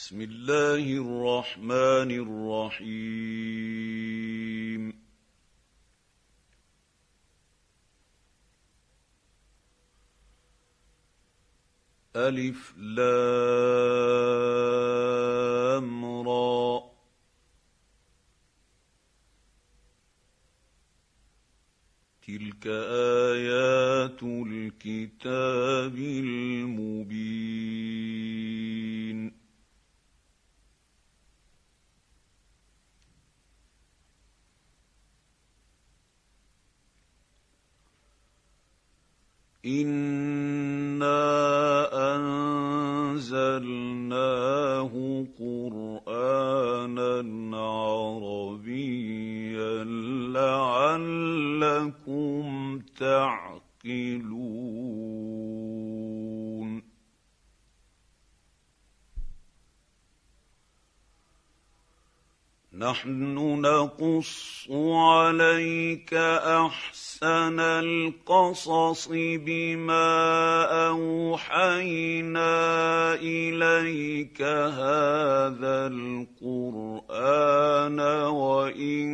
بسم الله الرحمن الرحيم. ألف لام را تلك آيات الكتاب المبين. إنا أنزلناه قرآنا عربيا لعلكم تعقلون. نحن نقص عليك أحسن القصص بما أوحينا إليك هذا القرآن وإن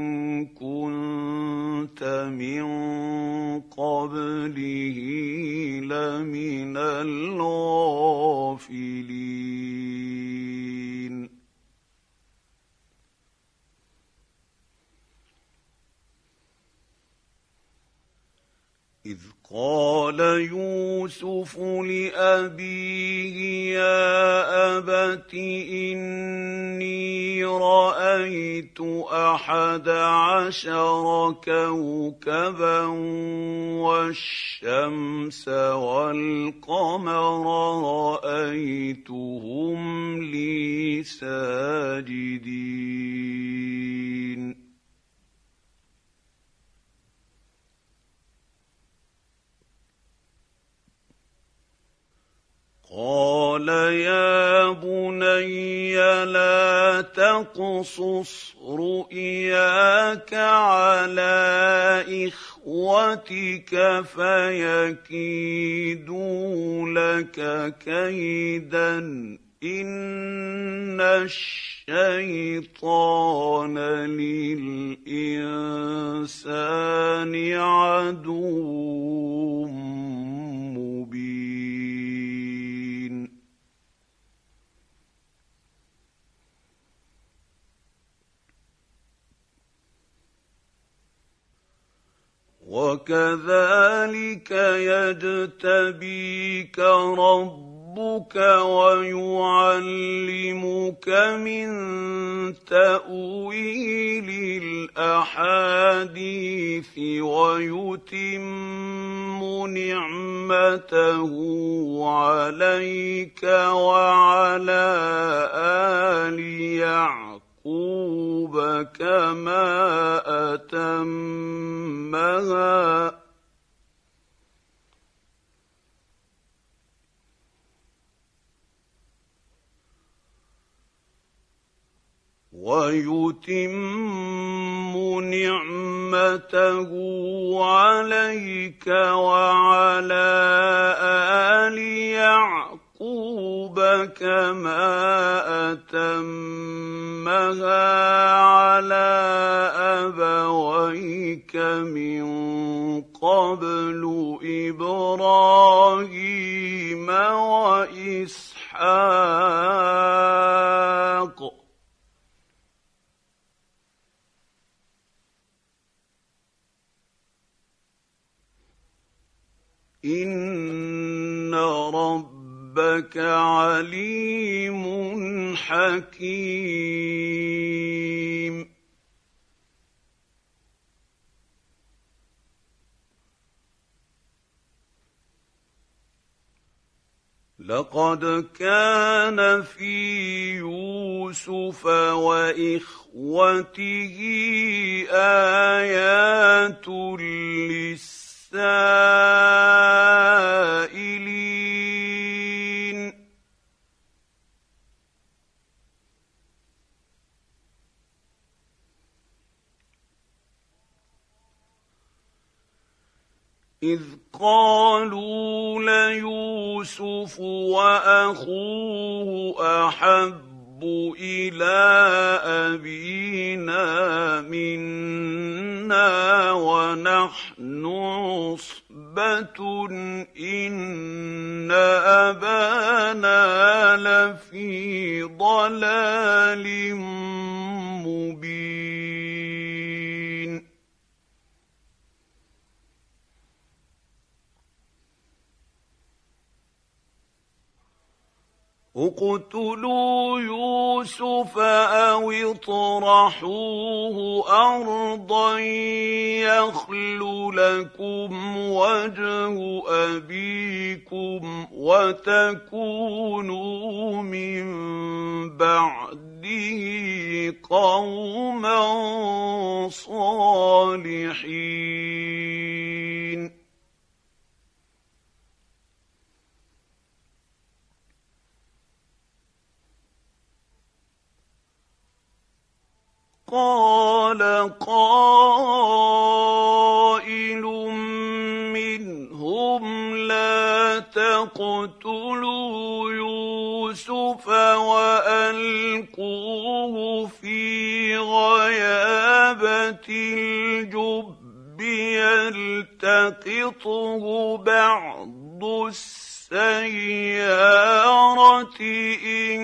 كنت من قبله لمن الغافلين. إذ قال يوسف لأبيه يا أبت إني رأيت 11 كوكبا والشمس والقمر رأيتهم لي ساجدين. قال يا بني لا تقصص رؤياك على إخوتك فيكيدوا لك كيدا إن الشيطان للإنسان عدو مبين. وكذلك يجتبيك ربك ويعلمك من تأويل الأحاديث ويتم نعمته عليك وعلى آل يعقوب كما أتمها ويتم نعمته عليك وعلى آل يعقوب كما أتمها على أبويك من قبل إبراهيم وإسحاق إن ربك عليم حكيم. لقد كان في يوسف وإخوته آيات للسائلين. إذ قالوا ليوسف وأخوه أحب إلى أبينا منا ونحن عصبة إن أبانا لفي ضلال مبين اقتلوا يوسف أو اطرحوه أرضا يخل لكم وجه أبيكم وتكونوا من بعده قوما صالحين قال قائل منهم لا تقتلوا يوسف وألقوه في غيابة الجب يلتقطه بعض السيارة إن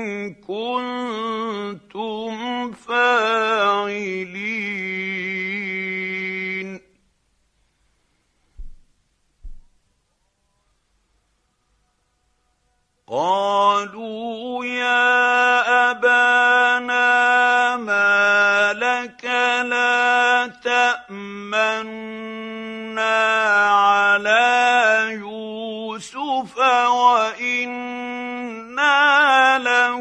كنتم فاعلين قالوا يا أبانا ما لك لا تأمنا على يوسف وإنا له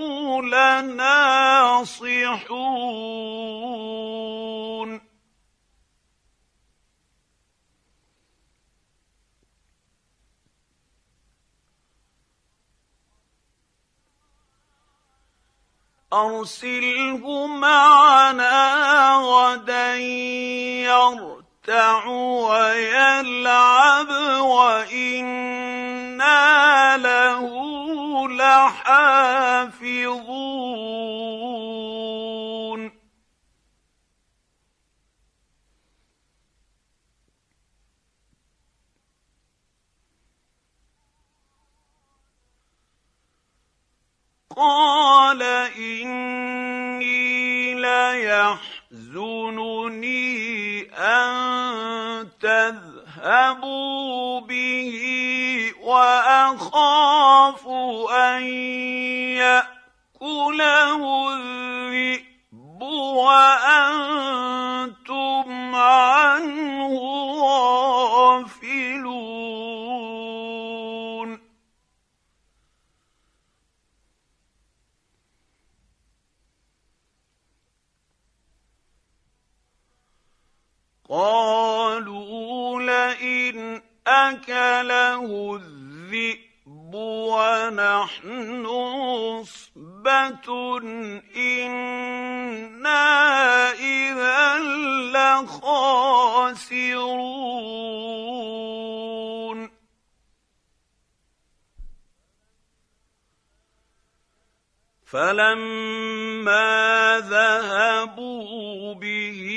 لناصحون أرسله معنا غدا يرتع ويلعب وإنا له لحافظون قال إني ليحزنني أن تذهبوا به وأخاف أن يأكله الذئب وأنتم عنه غافلون قالوا لئن أكله الذئب ونحن عصبة إنا إذا لخاسرون فلما ذهبوا به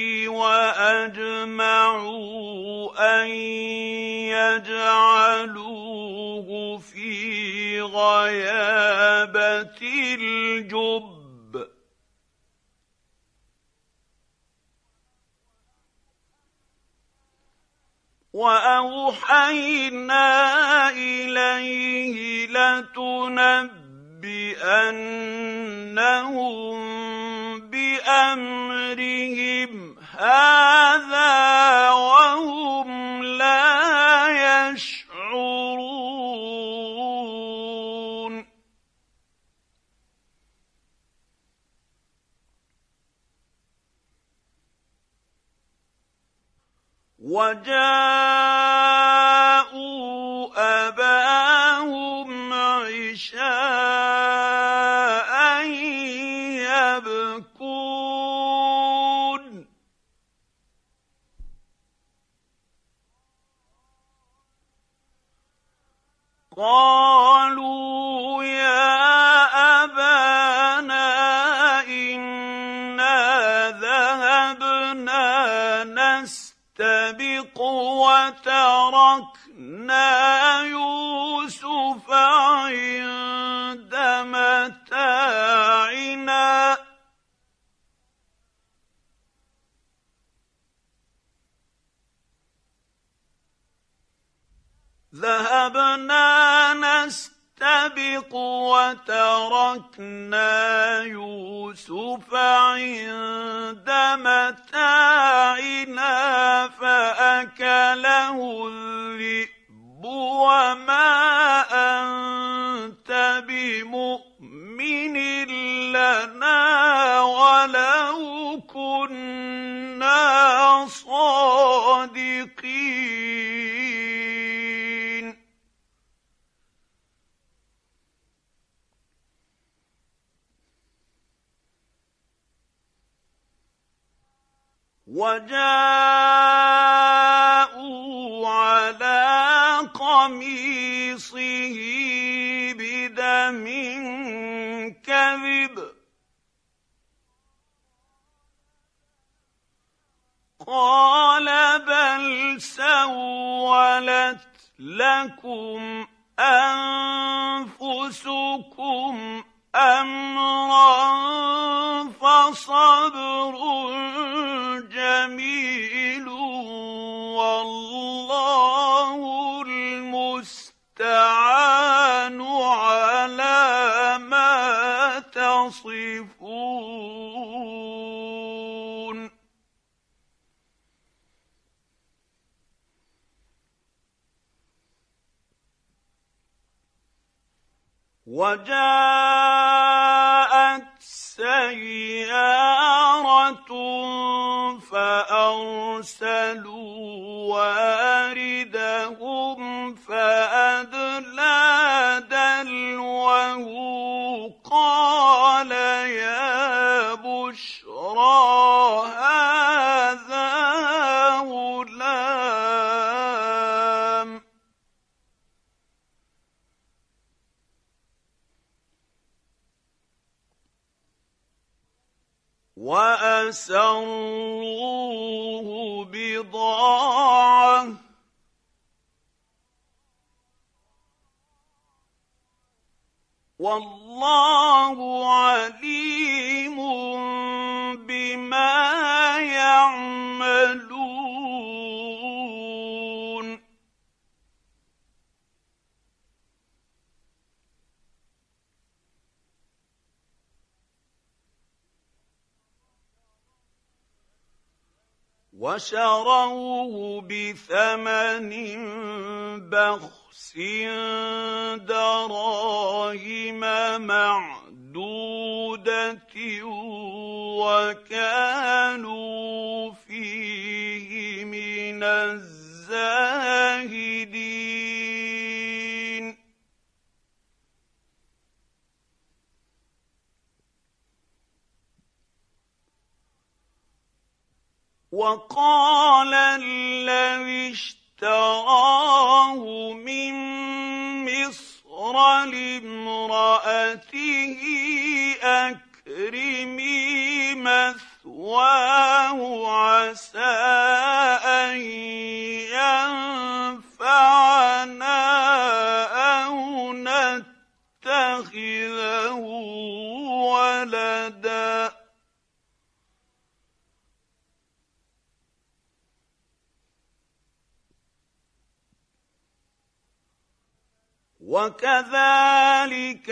وأجمعوا أن يجعلوه في غيابة الجب وأوحينا إليه لتنبئنهم بأمرهم هذا وهم لا يشعرون وجاءوا أباهم عشاء يبكون نستبق وتركنا يوسف عند متاعنا ذهبنا نستبق وتركنا يوسف عند متاعنا فأكله الذئب وما أنت بمؤمن لنا ولو كنا صادقين وجاءوا على قميصه بدم كذب قال بل سولت لكم أنفسكم أمرا فصبر جميل والله المستعان على ما تصفون وجاءت سيارة فأرسلوا واردهم فأدلى دلوه قال يا بشرى هذا غلام وأسروه بضاعة والله عليم بما يعملون وشروه بثمن بخس دراهم معدودة وكانوا فيه من الزاهدين وقال الذي اشتراه من مصر لامرأته أكرمي مثواه عسى أن ينفعنا أو نتخذه ولدا وكذلك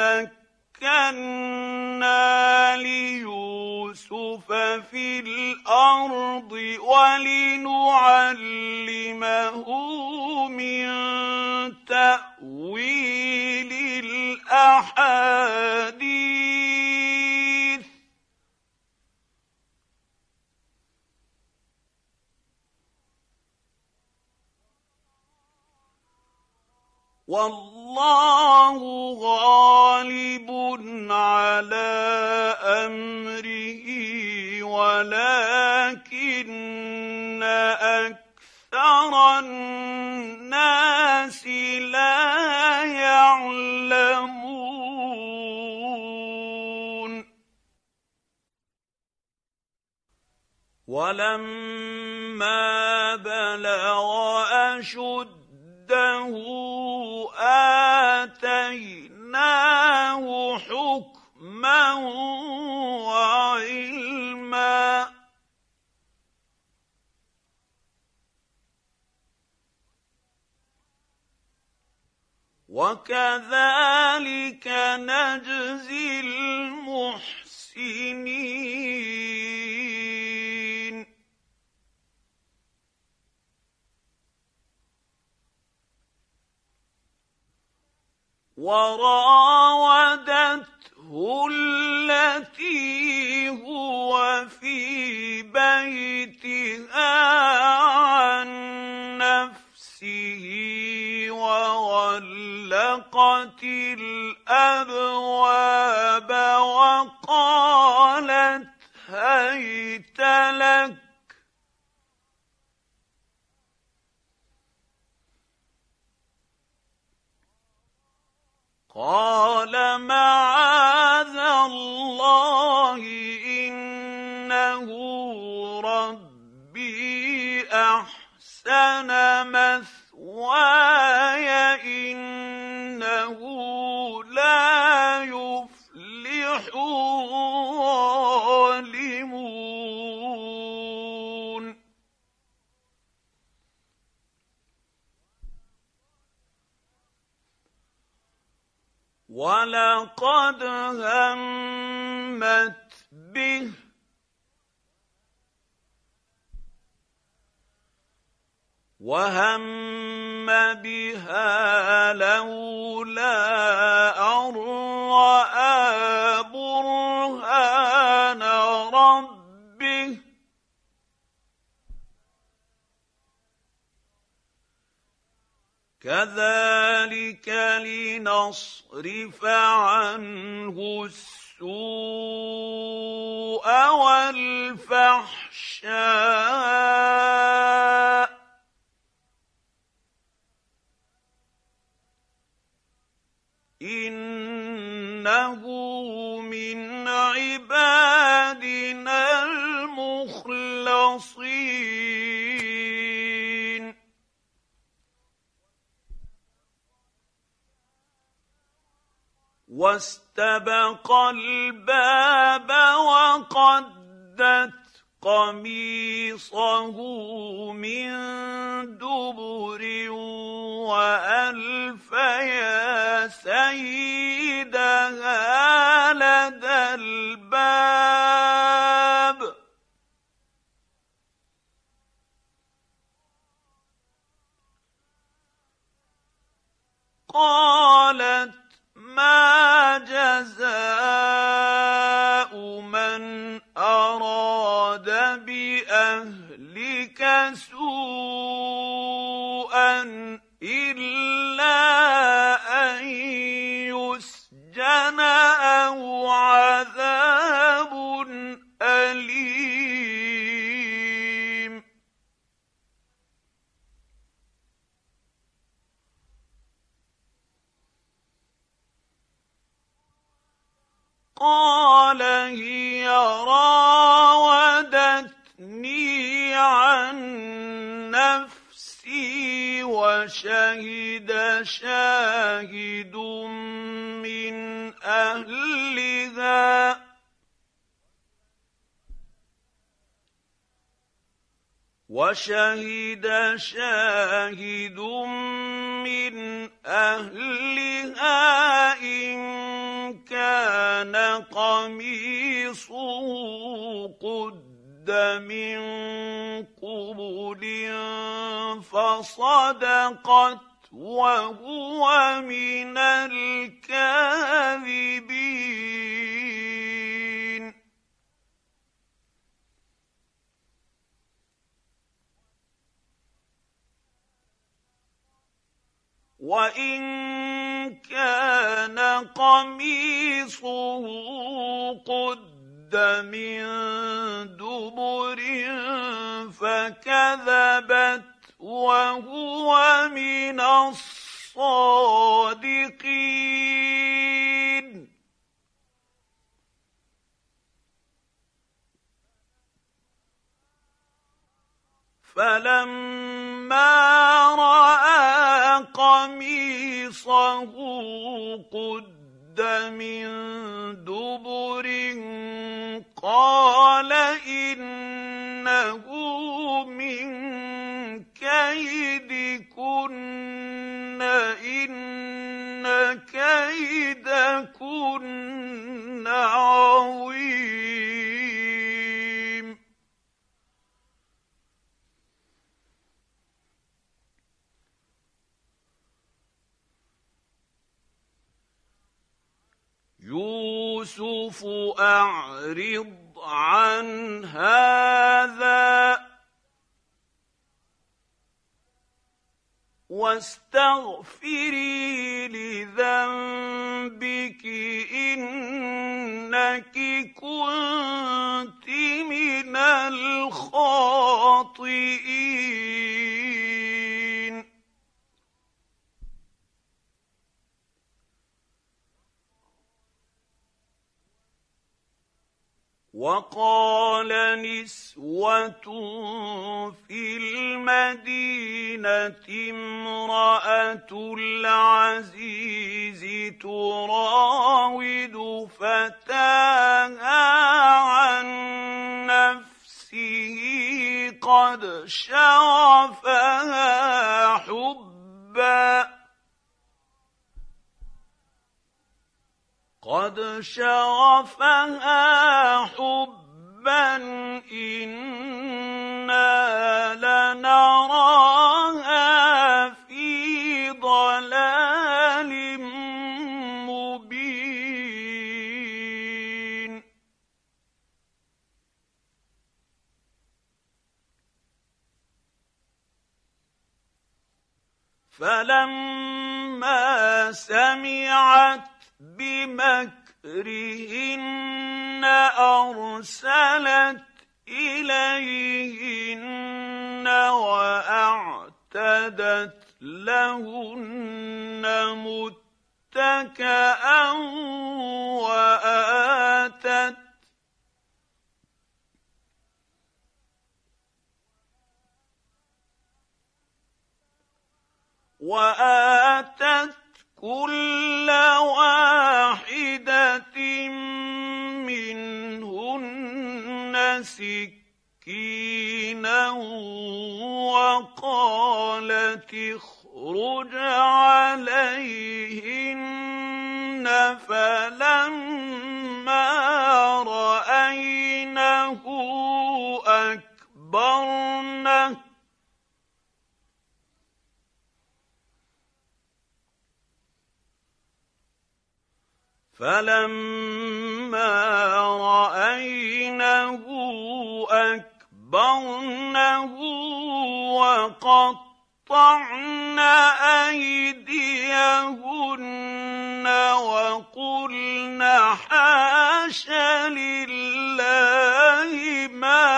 مكنا ليوسف في الأرض ولنعلمه من تأويل الأحاديث والله غالب على أمره ولكن أكثر الناس لا يعلمون ولما فلما بلغ أشده آتيناه حكما وعلما وكذلك نجزي المحسنين وراودته التي هو في بيتها عن نفسه وغلقت الأبواب وقالت هيت لك قال معاذ الله إنه ربي أحسن مثواي إنه لا يفلح الظالمون ولقد همت به وهم بها لولا أن رأى برهان ربه كذلك لنصرف عنه السوء والفحشاء إنه من عبادنا المخلصين واستبق الباب وقدت قميصه من دبر وألف يا سيدها لدى الباب قالت ما جزاء من أراد بأهلك سوءا إلا أن يسجن أو عذاب أليم قال هي راودتني عن نفسي وشهد شاهد من أهلها من أهلها إن كان قميصه قد من قبل فصدقت وهو من الكاذبين وإن كان قميصه قد من دبر فكذبت وهو من الصادقين فلما رأى قميصه قد من دبر قال إنه من كيدكن إن كيدكن عظيم يوسف أعرض عن هذا واستغفري لذنبك إنك كنت من الخاطئين وقال نسوة في المدينة امرأة العزيز تراود فتاها عن نفسه قد شغفها حبا إنا لنراها في ضلال مبين فلما سمعت بمكرهن أرسلت إليهن وأعتدت لهن متكئا وآتت كل واحدة منهن سكينا وقالت اخرج عليهن فلما رأينه أكبرنه وقطعن أيديهن وقلن حاش لله ما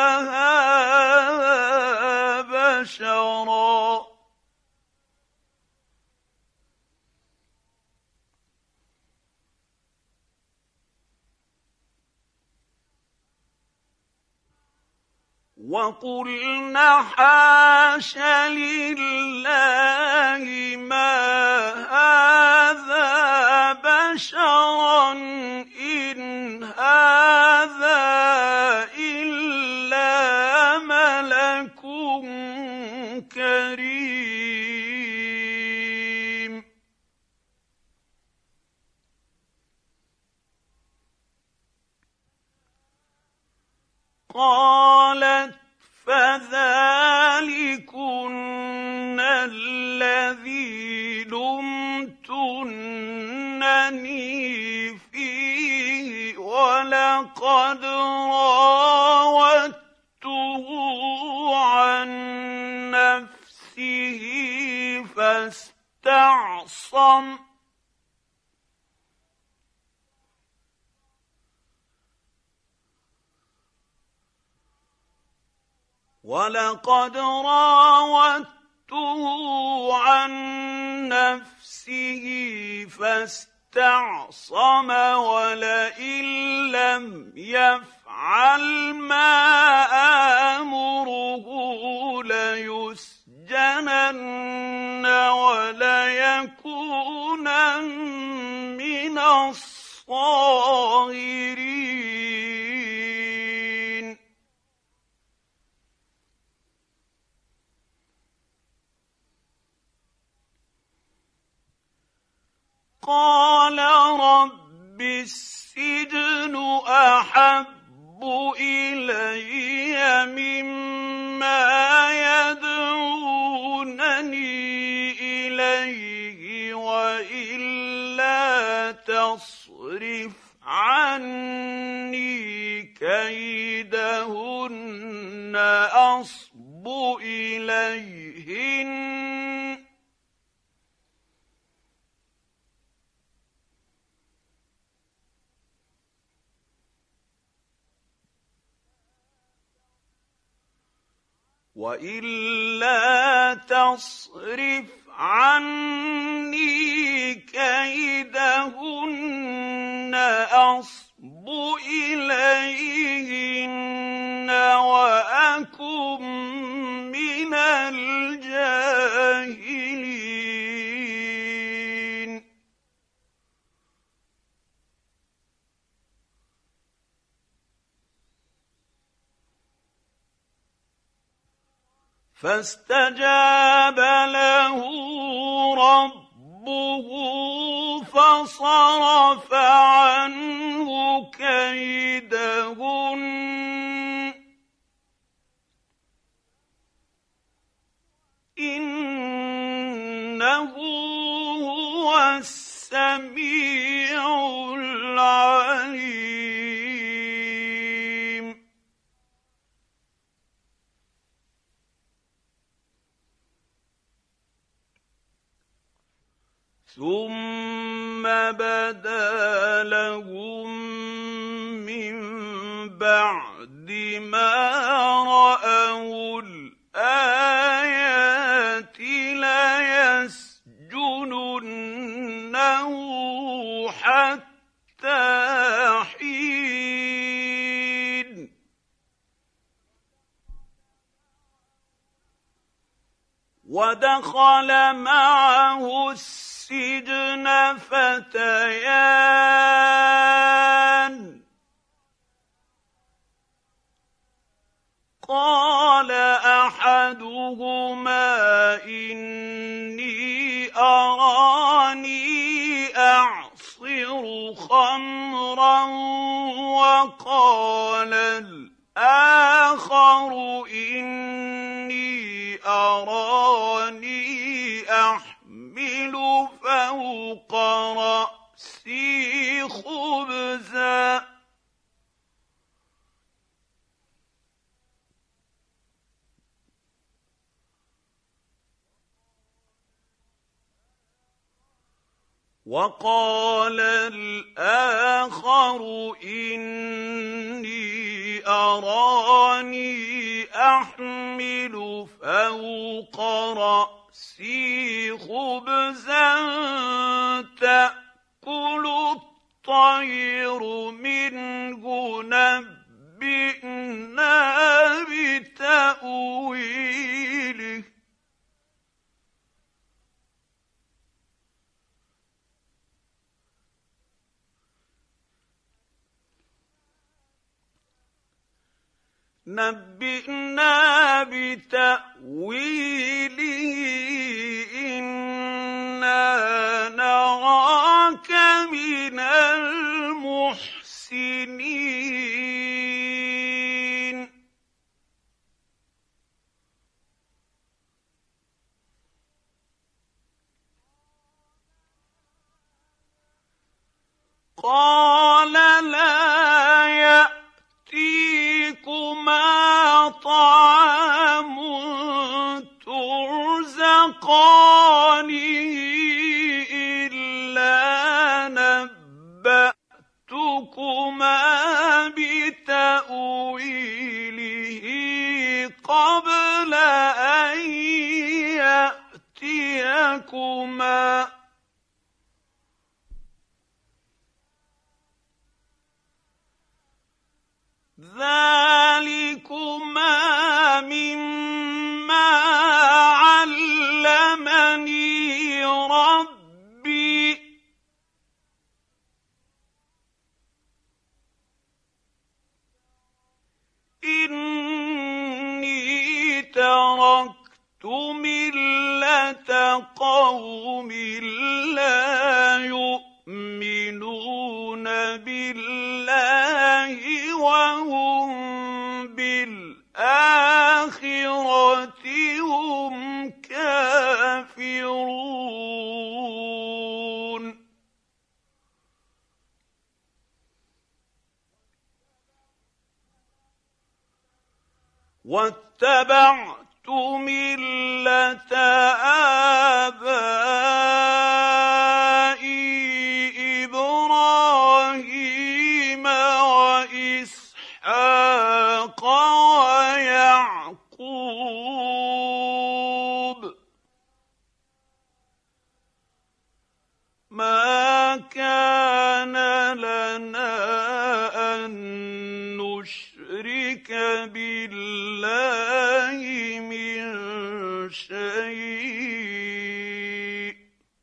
هذا بشرا وقلن حاش لله ما هذا بشرا إن هذا إلا ملك كريم قالت فذلكن الذي لمتنني فيه ولقد راودته عن نفسه فاستعصم اسْتَعْصَمَ وَلَئِن لَّمْ يَفْعَلْ مَا آمُرُهُ لَيُسْجَنَنَّ وَلَيَكُونًا مِّنَ الصَّاغِرِينَ قَالَ رَبِّ السِّجْنُ أَحَبُّ إِلَيَّ مِمَّا يَدْعُونَنِي إِلَيْهِ وَإِلَّا تَصْرِفْ عَنِّي كَيْدَهُنَّ أَصْبُ إِلَيْهِنَّ وَإِلَّا تَصْرِفْ عَنِّي كَيْدَهُنَّ أَصْبُ إِلَيْهِنَّ وَأَكُن مِّنَ الْجَاهِلِينَ فَاسْتَجَابَ لَهُ رَبُّهُ فَصَرَفَ عَنْهُ كَيْدَهُنَّ إِنَّهُ هُوَ السَّمِيعُ الْعَلِيمُ ثُمَّ بَدَا لَهُم مِّن بَعْدِ مَا رَأَوُا الْآيَاتِ لَيَسْجُنُنَّهُ حَتَّىٰ حِينٍ وَدَخَلَ مَعَهُ السِّجْنَ فَتَيَانِ قَالَ أَحَدُهُمَا إِنِّي أَرَانِي أَعْصِرُ خَمْرًا وَقَالَ الْآخَرُ إِنِّي أَرَانِي أَحْمِلُ فَوْقَ رَأْسِي خُبْزًا وَقَالَ الْآخَرُ إِنِّي أَرَانِي أَحْمِلُ فَوْقَ رَأْسِي خُبْزًا تَأْكُلُ الطَّيْرُ مِنْهُ نَبِّئْنَا بِتَأْوِيلِهِ إِنَّا نَرَاكَ مِنَ الْمُحْسِنِينَ قَالَ لَا يَأْتِيكُمَا طَعَامٌ تُرْزَقَانِهِ إِلَّا نَبَّأْتُكُمَا بِتَأْوِيلِهِ قَبْلَ أَن يَأْتِيَكُمَا ۚ ذلكما مما علمني ربي إني تركت ملة قوم لا يؤمنون بالله وهم بالآخرة هم كافرون واتبعت ملة آبائي إبراهيم وإسحاق ويعقوب ما كان لنا أن نشرك بالله من شيء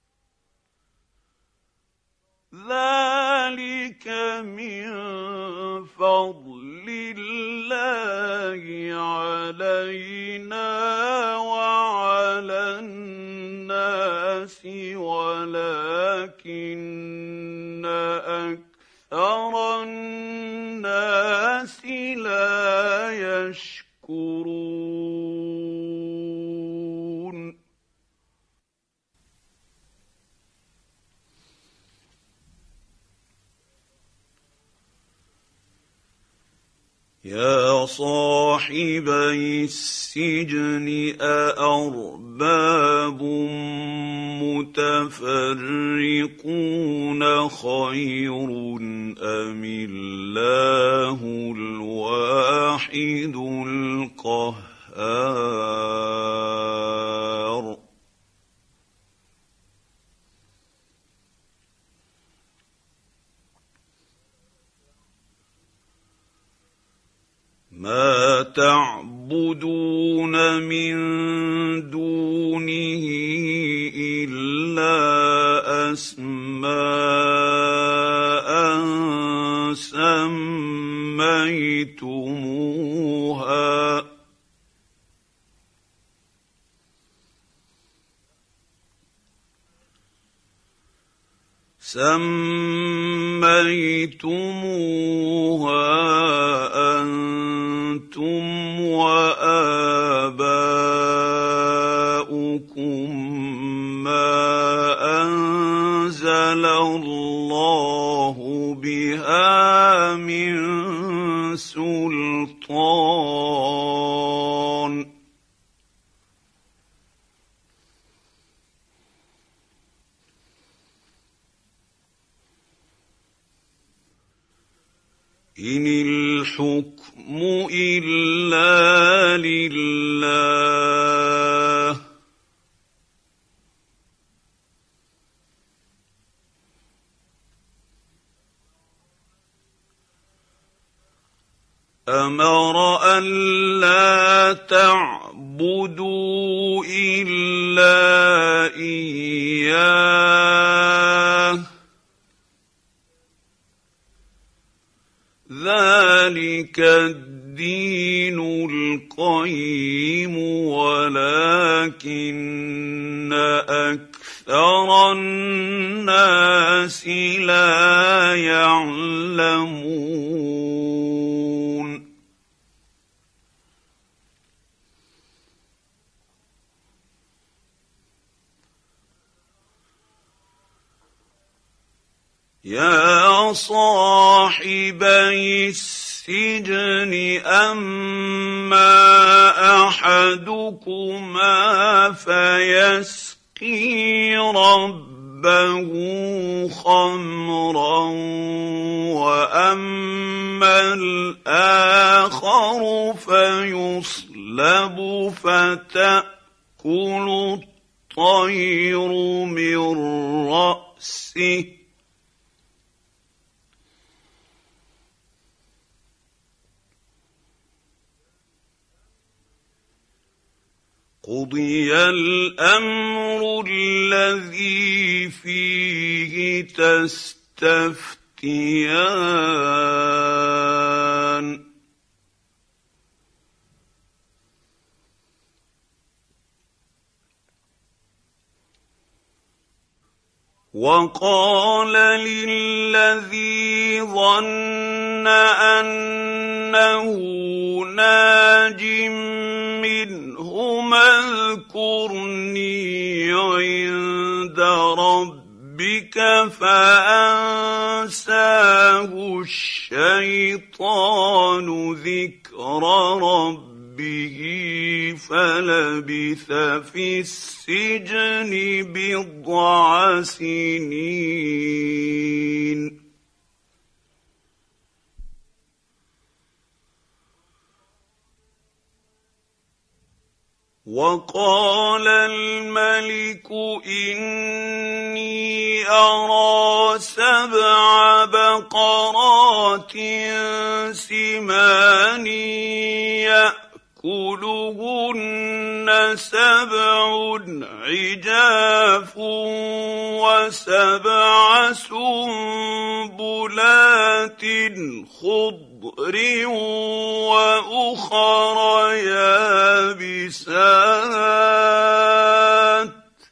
ذلك من فضل الله علينا وعلى الناس ولكن أكثر الناس لا يشكرون. يا صاحبي السجن أأرباب متفرقون خير أم الله الواحد القهار. ما تعبدون من دونه إلا أسماء سميتموها أنتم وآباؤكم ما أنزل الله بها من سلطان إن الحكم إلا لله أمر ألا تعبدوا إلا إياه ذلك الدين القيم ولكن أكثر الناس لا يعلمون يا صاحبي السجن أما أحدكما فيسقي ربه خمرا وأما الآخر فيصلب فتأكل الطير من رأسه قضي الامر الذي فيه تستفتيان وقال للذي ظن انه ناج منهما اذكرني عند ربك فانساه الشيطان ذكر ربه فلبث في السجن بضع سنين وقال الملك إني أرى 7 بقرات سمان يأكلهن 7 عجاف و7 سنبلات خضر وأخر يابسات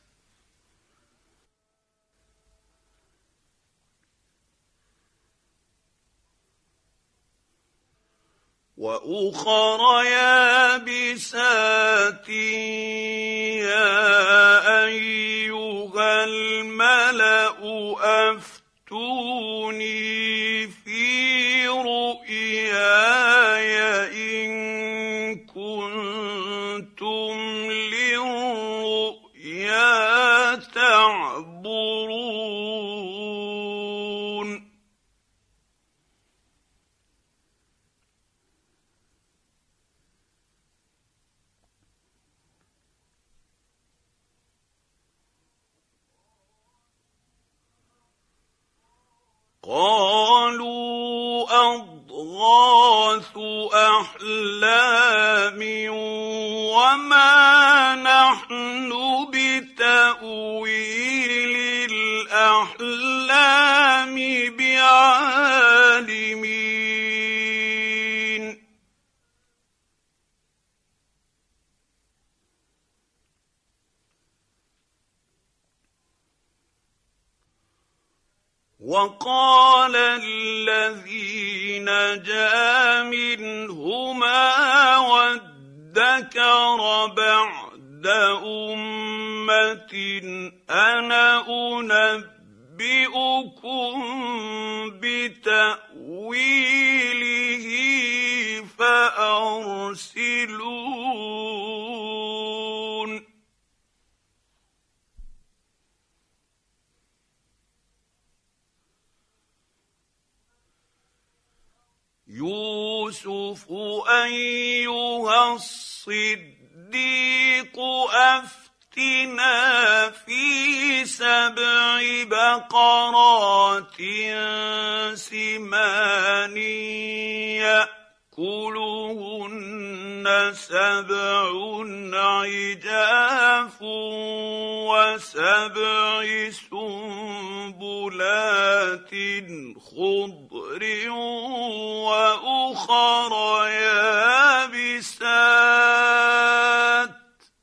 يا أيها الملأ أفتوني في رؤياي إن كنتم للرؤيا تعبرون قالوا أضغاث أحلام وما نحن بتأويل الأحلام بعالمين وقال الذي نجا منهما وادكر بعد أمة أنا أنبئكم بتأويله فأرسلون يوسف أيها الصديق أفتنا في 7 بقرات سمان يأكلهن 7 عجاف و7 سنبلات خضر وأخر يابسات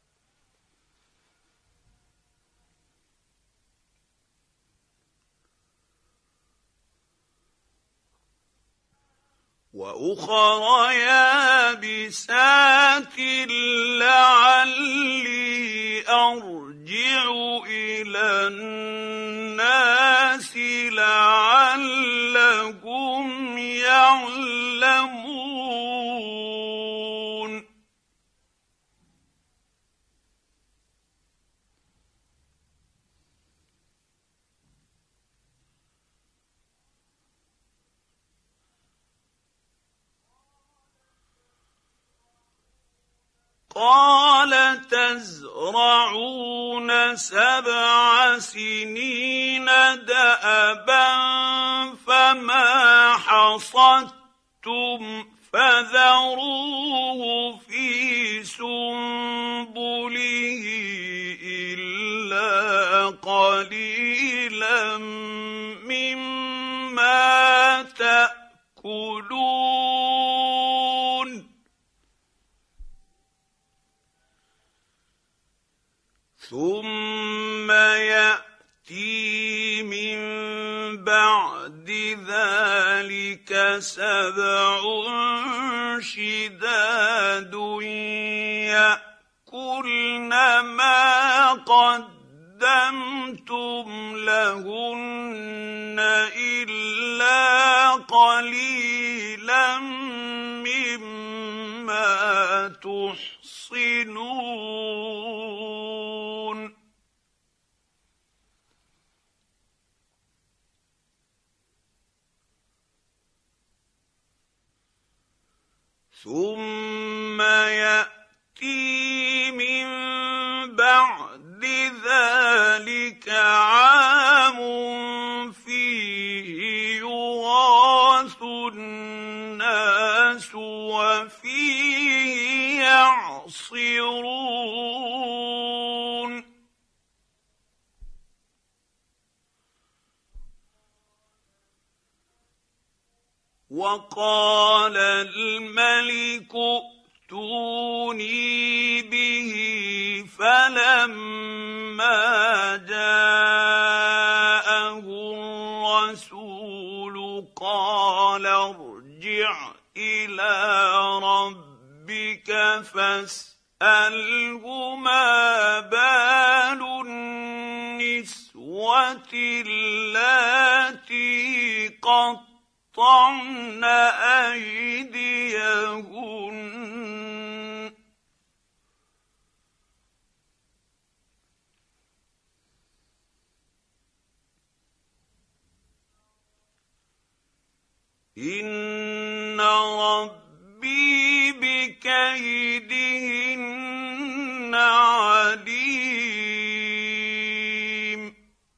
لعلي أرجع إلى الناس لعلهم يعلمون قال تزرعون 7 سنين دأبا فما حصدتم فذروه في سنبله إلا قليلا مما تأكلون ثم يأتي من بعد ذلك 7 شداد يأكلن ما قدمتم لهن إلا قليلا مما تحصنون ثم يأتي من بعد ذلك عام فيه يغاث الناس وفيه يعصرون وقال الملك ائتوني به فلما جاءه الرسول قال ارجع إلى ربك فاسأله ما بال النسوة اللاتي قطعن أيديهن إن ربي بكيدهن عليم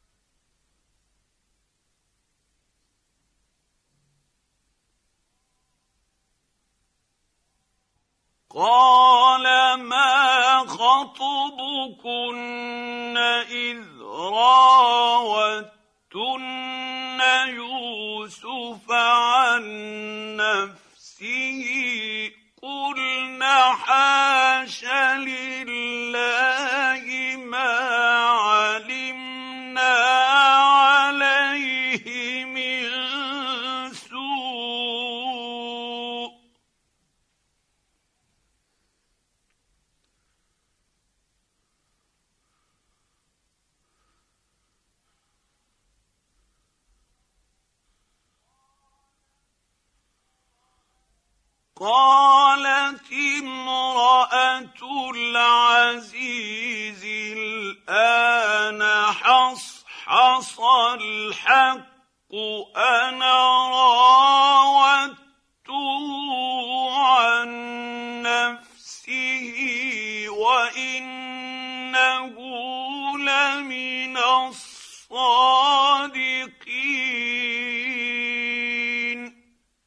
قال ما خطبكن إذ راوتن يوسف عن نفسه قلنا حاش لله ما علمنا عليه من سوء قالت امرأة العزيز الآن حصحص الحق أنا راودته عن نفسه وإنه لمن الصادقين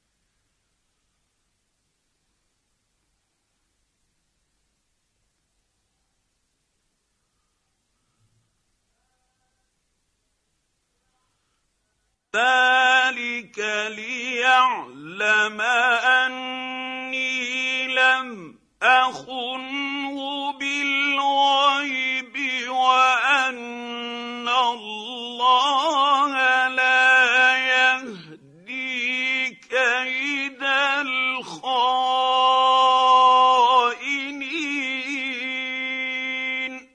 ذلك ليعلم أني لم أخنه بالغيب وأن الله لا يهدي كيد الخائنين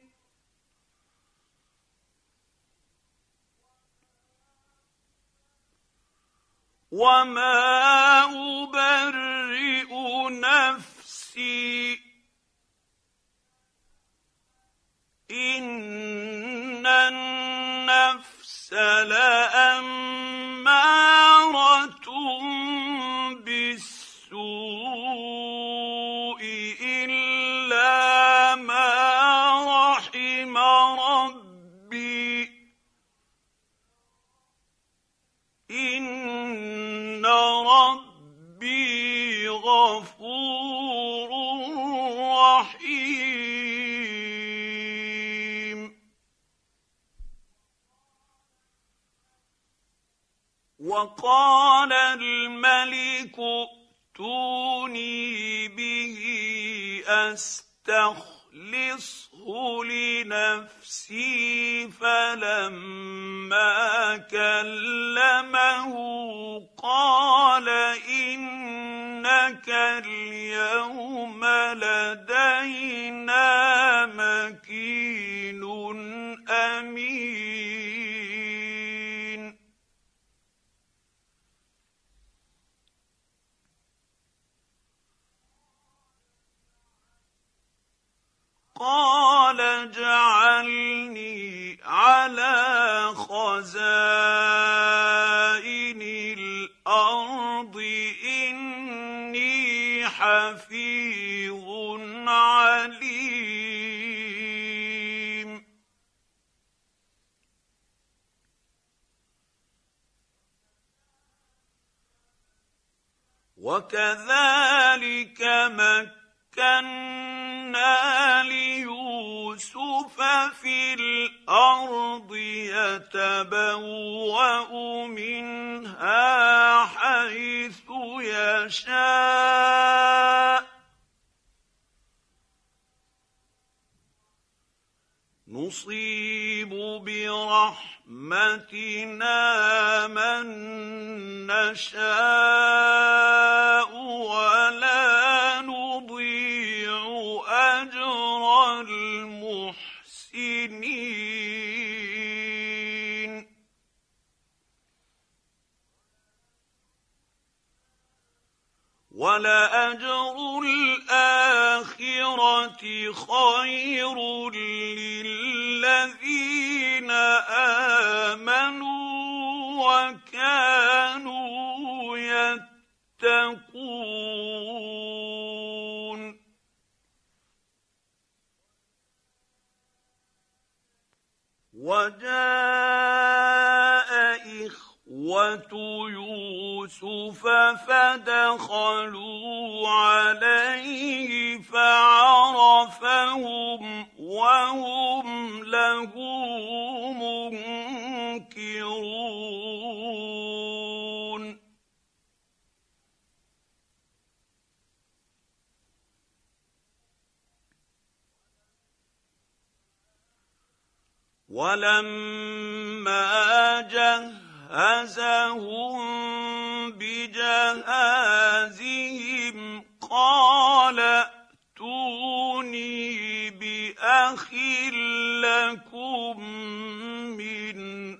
وما أبرئ نفسي إن النفس لأمارة بالسوء إلا ما رحم ربي إن ربي غفور وقال الملك ائتوني به أستخلصه لنفسي. فلما كلمه قال إنك اليوم لدينا مكين أمين. قال اجعلني على خزائن الأرض إني حفيظ عليم. وكذلك مكنا ليوسف في الأرض يتبوأ منها حيث يشاء نصيب برحمتنا من نشاء ولا نضيع أجر المحسنين. ولأجر الآخرة خير للذين آمنوا وكانوا يتقون. وجاء إخوة يوسف فدخلوا عليه فعرفهم وهم له منكرون. ولما جهزهم بجهازهم قال ائتوني بأخ لكم من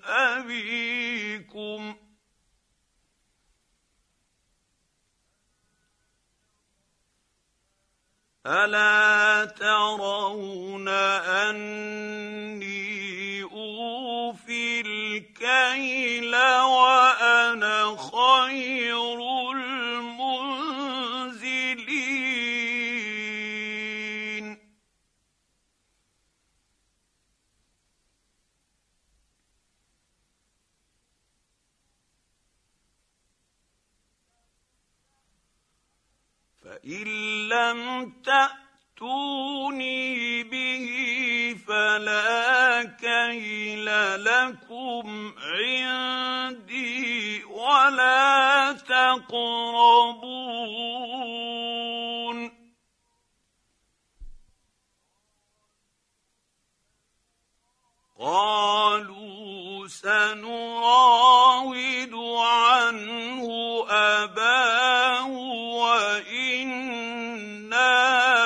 أبيكم. ألا ترون أني أوفي الكيل وأنا خير المنزلين. فإن لم تأتوني به فلا كيل لكم عندي ولا تقربون. قالوا سنراود عنه أباه وإنا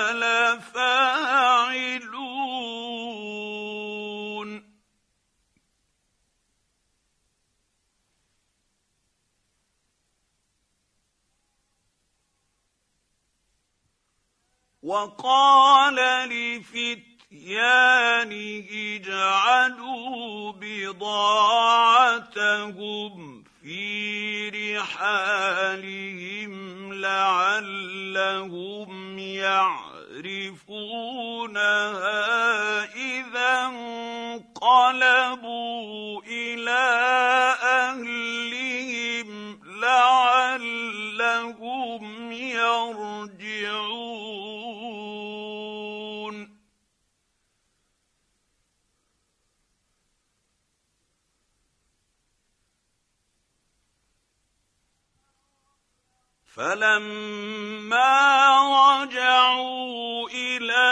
لفاعلون. وقال لفتيانه اجعلوا بضاعتهم في رحالهم لعلهم يعرفونها إذا انقلبوا إلى أهلهم لعلهم يرجعون. فلما رجعوا إلى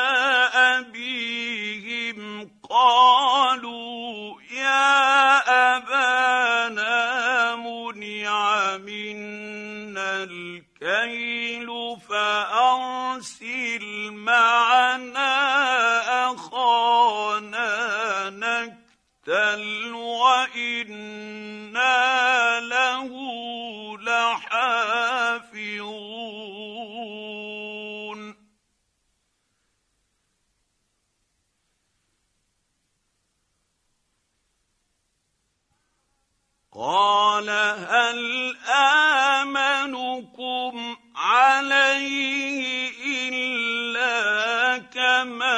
أبيهم قالوا يا أبانا منع منا الكيل فأرسل معنا أخانا نكتل وإنا له لحافظون قال هل آمنكم عليه إلا كما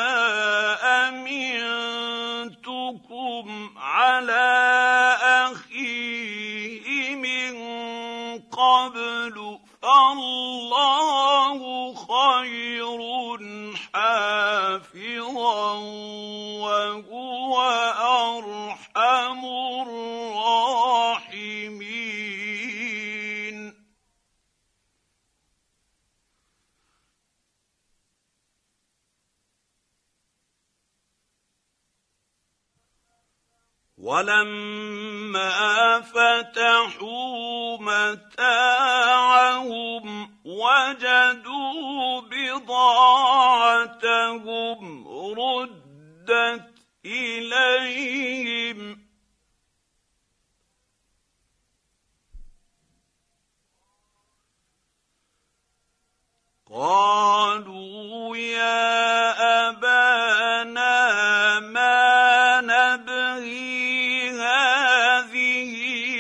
أمنتكم على أخيه من قبل فالله خير حافظا وهو أرحم الراحمين ولما فتحوا متاعهم وجدوا بضاعتهم ردت إليهم قالوا يا أبانا ما نبغي هذه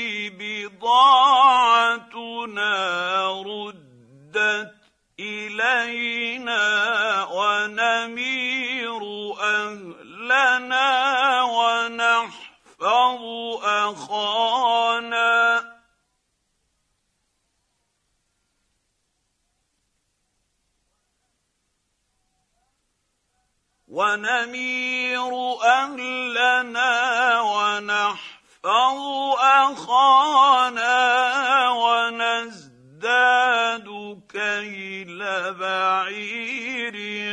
بضاعتنا ردت إلينا ونمير أهلنا ونحفظ أخانا ونزداد كيل بعير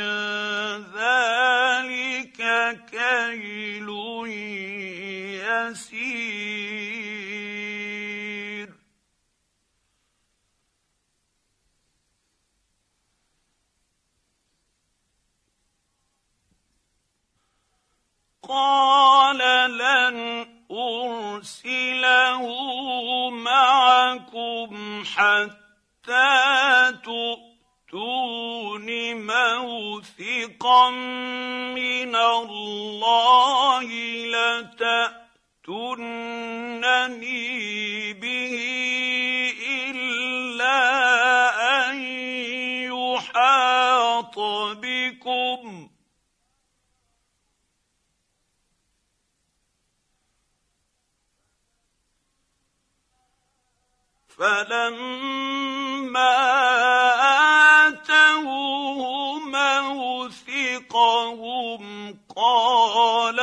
ذلك كيل يسير قال لن أرسله معكم حتى تؤتون موثقا من الله لتأتونني به إلا أن يحاط بكم فلما آتوه موثقهم قال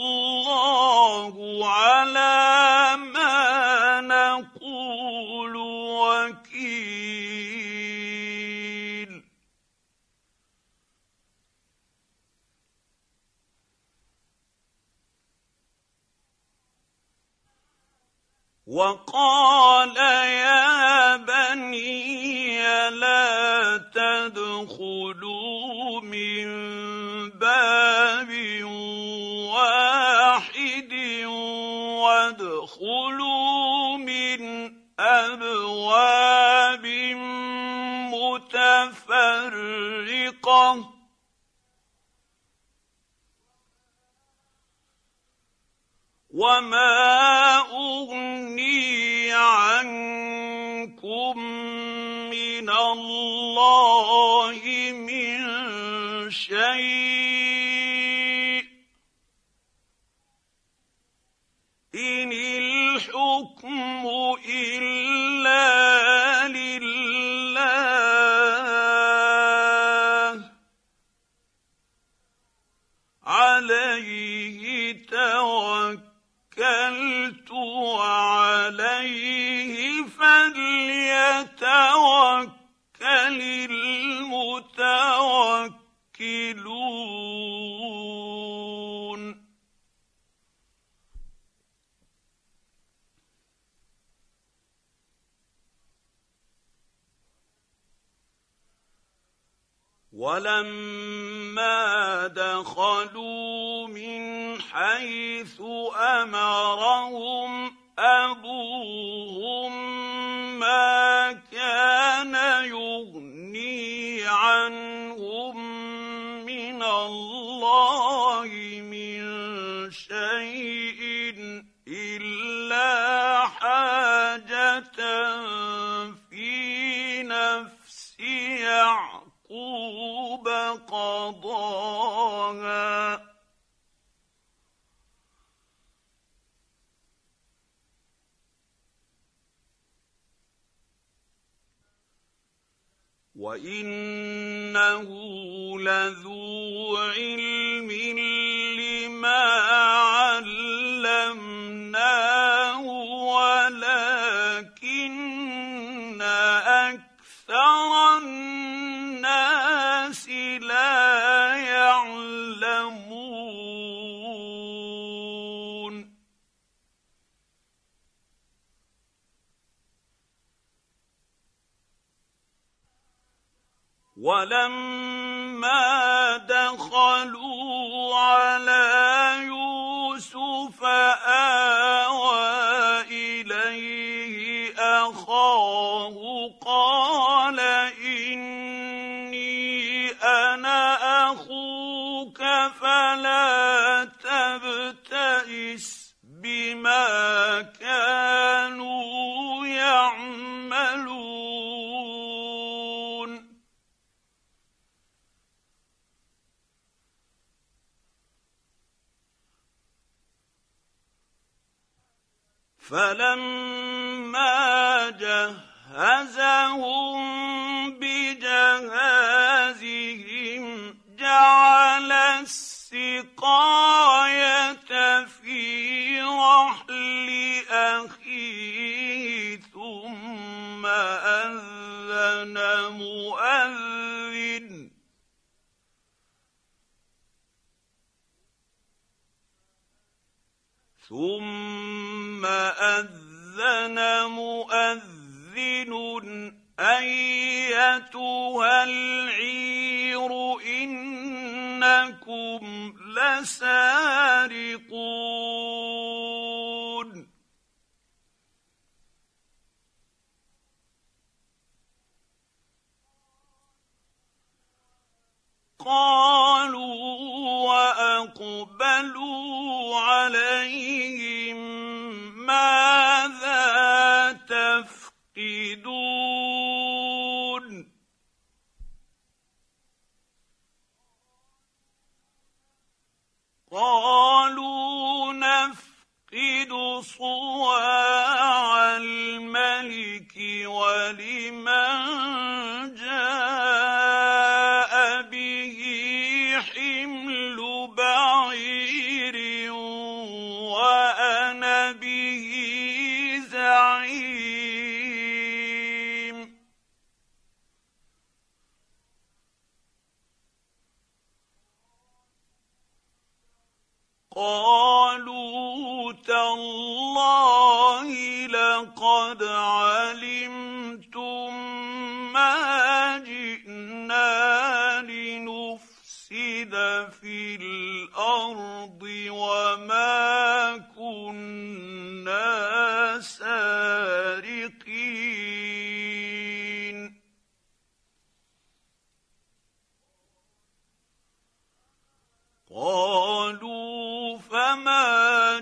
الله على ما نقول وكيل وقال يا بني لا تدخلوا من باب واحد وادخلوا من أبواب متفرقة وما أغني عنكم من الله من شيء إن الحكم إلا لله عليه توكلت وعليه فليتوكل المتوكلون ولما دخلوا من حيث أمرهم أبوهم ما كان يغني عنهم من الله من شيء إلا حاجة في نفس يعقوب قضاها وإنه لذو علم لما علمناه ولكن أكثر الناس لا يعلمون ولما دخلوا على يوسف آوى إليه أخاه قال إني أنا أخوك فلا تبتئس بما كانوا يعملون فلما جهزهم بجهازهم جعل السقاية في رحل أخيه ثم أذن مؤذن أيتها العير إنكم لسارقون قالوا وأقبلوا عليهم ماذا تفقدون قالوا نفقد صواع الملك ولمن جاء به حمل بعير وأنا به زعيم قالوا تالله لقد علمتم ما جئنا لنفسد في الأرض وما كنا سارقين قالوا فما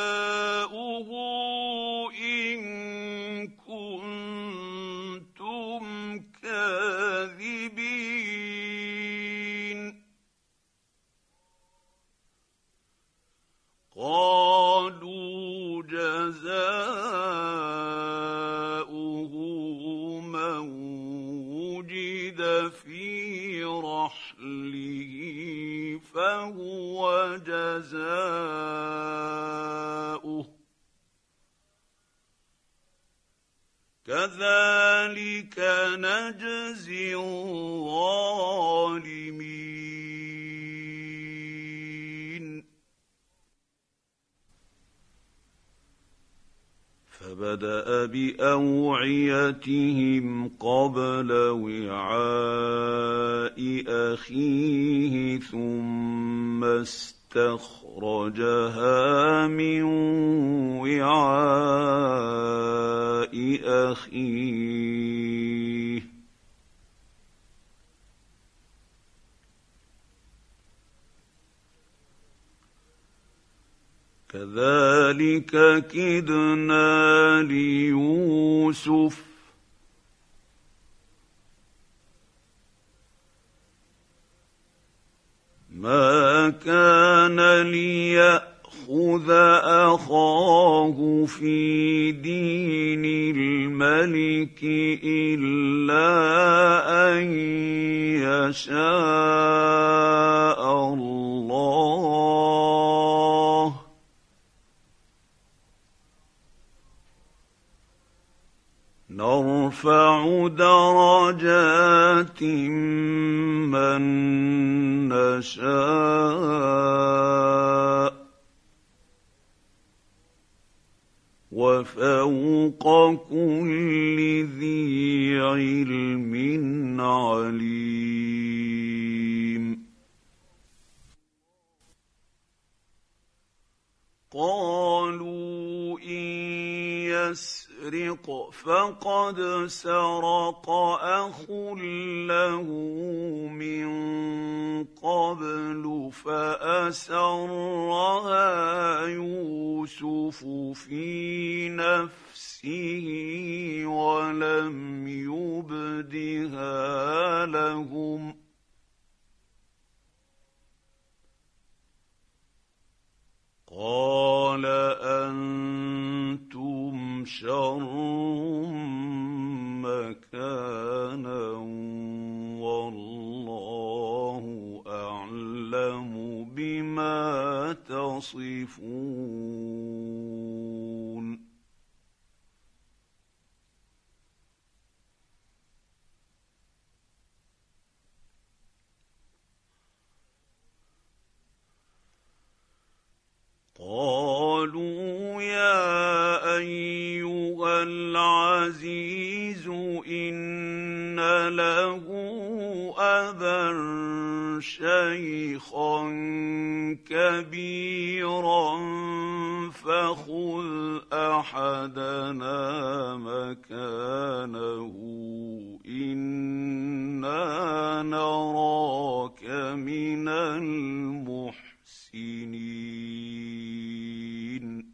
جزاؤه إن كنتم كذلك نجزي الظالمين. فبدأ بأوعيتهم قبل وعاء أخيه ثم استخرجها من وعاء أخيه كذلك كدنا ليوسف ما كان ليأخذ أخاه في دين الملك إلا أن يشاء الله نرفع درجات من نشاء وفوق كل ذي علم عليم. قالوا إن يسرق فقد سرق أخ له من قبل فأسرها يوسف في نفسه ولم يبدها لهم قال أنتم شر مكانا والله أعلم بما تصفون. قالوا يا أيها العزيز إن له أبا شيخا كبيرا فخذ أحدنا مكانه إنا نراك من المحسنين.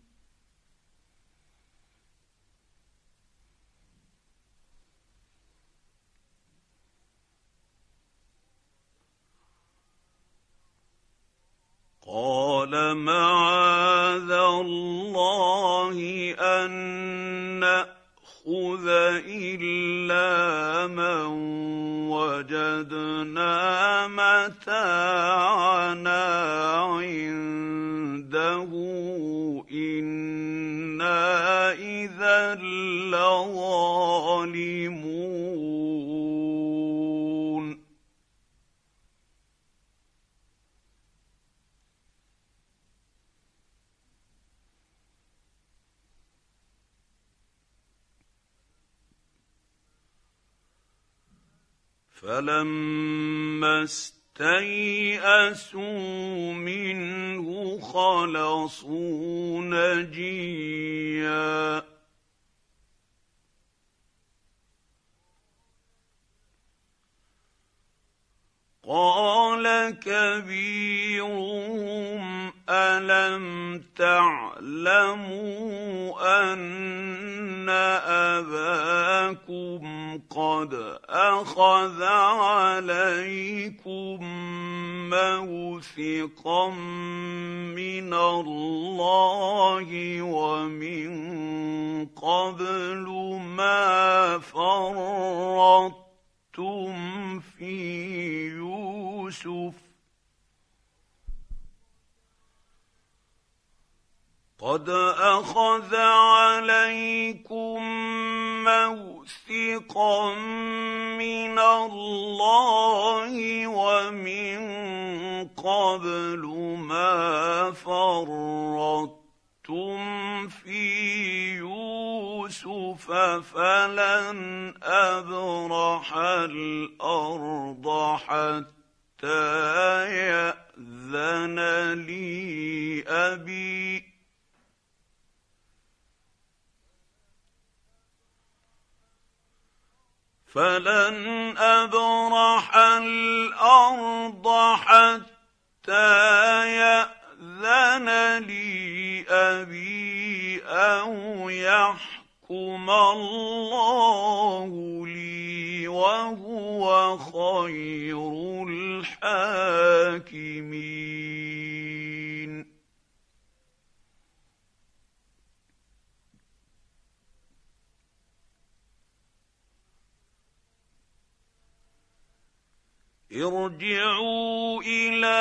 قال معاذ الله أن نأخذ إلا من وجدنا متاعنا عنده إنا إذا لظالمون. فلما استيئسوا منه خلصوا نجيا قال كبيرهم ألم تعلموا أن أباكم قد أخذ عليكم موثقا من الله ومن قبل ما فرطتم في يوسف قد أخذ عليكم موثقا من الله ومن قبل ما فرطتم في يوسف فلن أبرح الأرض حتى يأذن لي أبي فلن أبرح الأرض حتى يأذن لي أبي أو يحكم الله لي وهو خير الحاكمين. ارجعوا إلى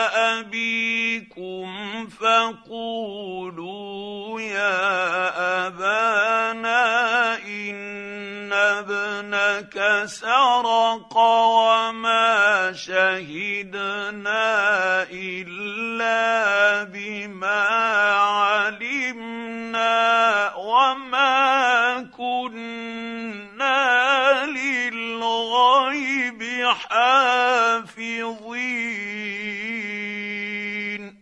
أبيكم فقولوا يا أبانا إن ابنك سرق وما شهدنا إلا بما علمنا وما كنا للغيب حافظين.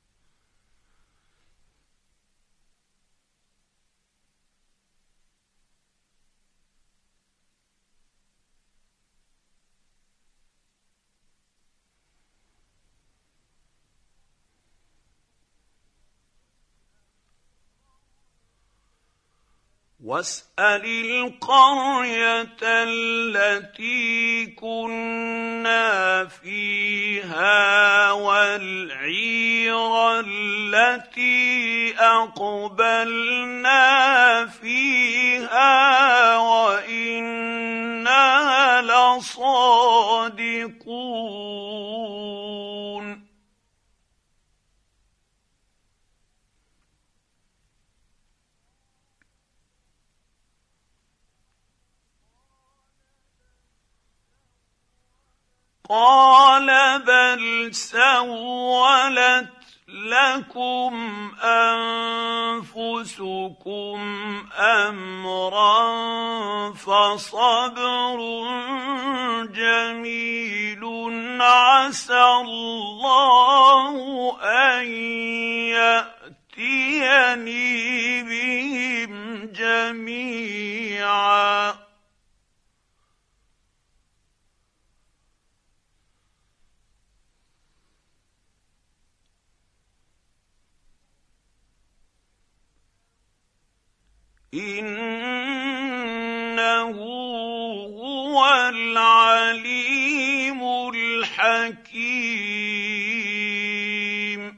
واسأل القرية التي كنا فيها والعير التي أقبلنا فيها وإنا لصادقون. قال بل سولت لكم أنفسكم أمرا فصبر جميل عسى الله أن يأتيني بهم جميعا إنه هو العليم الحكيم.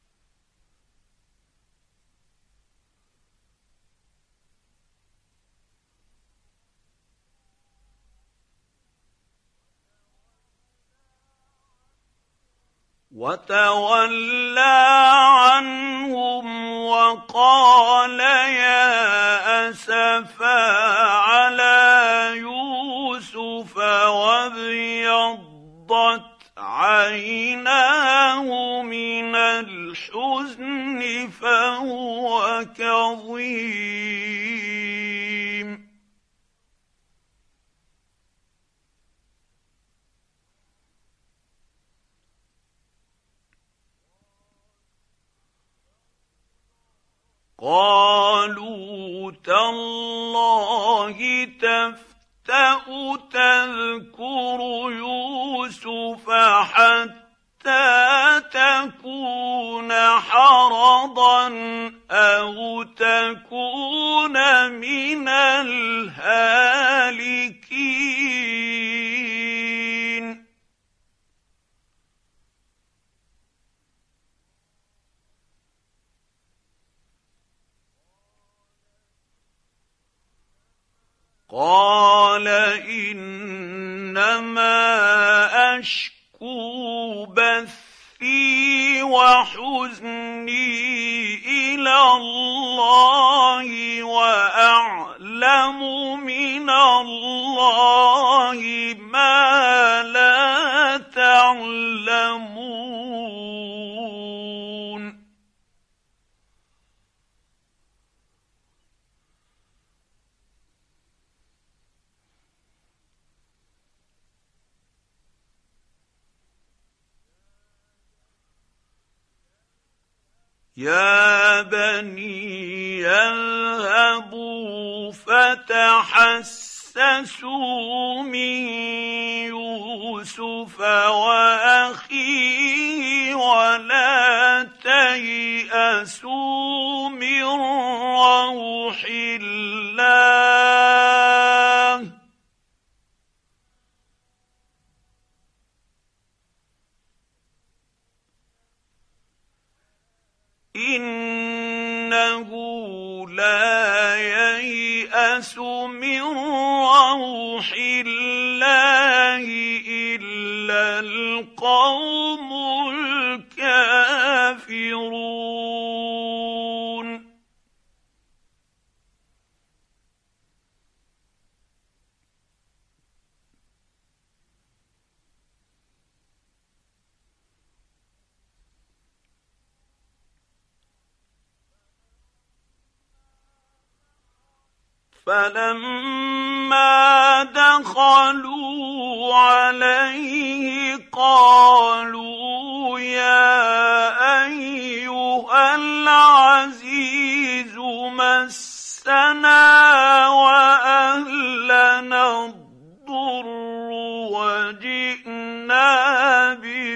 وتولى عنهم وقال يا أسفا على يوسف وابيضت عيناه من الحزن فهو كظيم. قالوا تالله تفتأ تذكر يوسف حتى تكون حرضا أو تكون من الهالكين. قال إنما أشكو بثي وحزني إلى الله وأعلم من الله ما لا تعلمون. يا بني اذهبوا فتحسسوا من يوسف وأخيه ولا تيأسوا من روح الله إنه لا ييأس من روح الله إلا القوم الكافرون. فلما دخلوا عليه قالوا يا أيها العزيز مسنا وأهلنا الضر وجئنا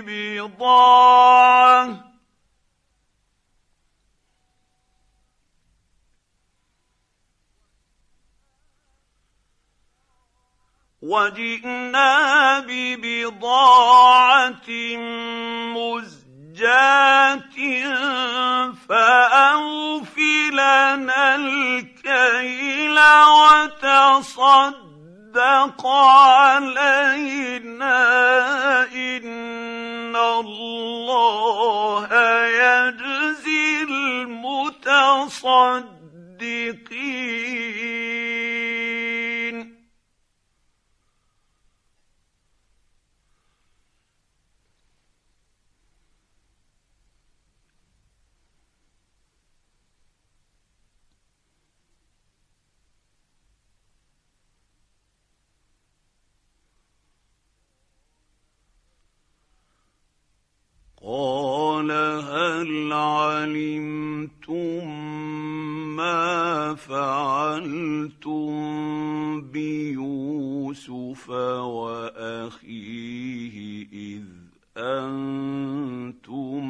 ببضاعة مزجاة فأوف لنا الكيل وتصدق علينا إن الله يجزي المتصدقين. قال هل علمتم ما فعلتم بيوسف وأخيه إذ أنتم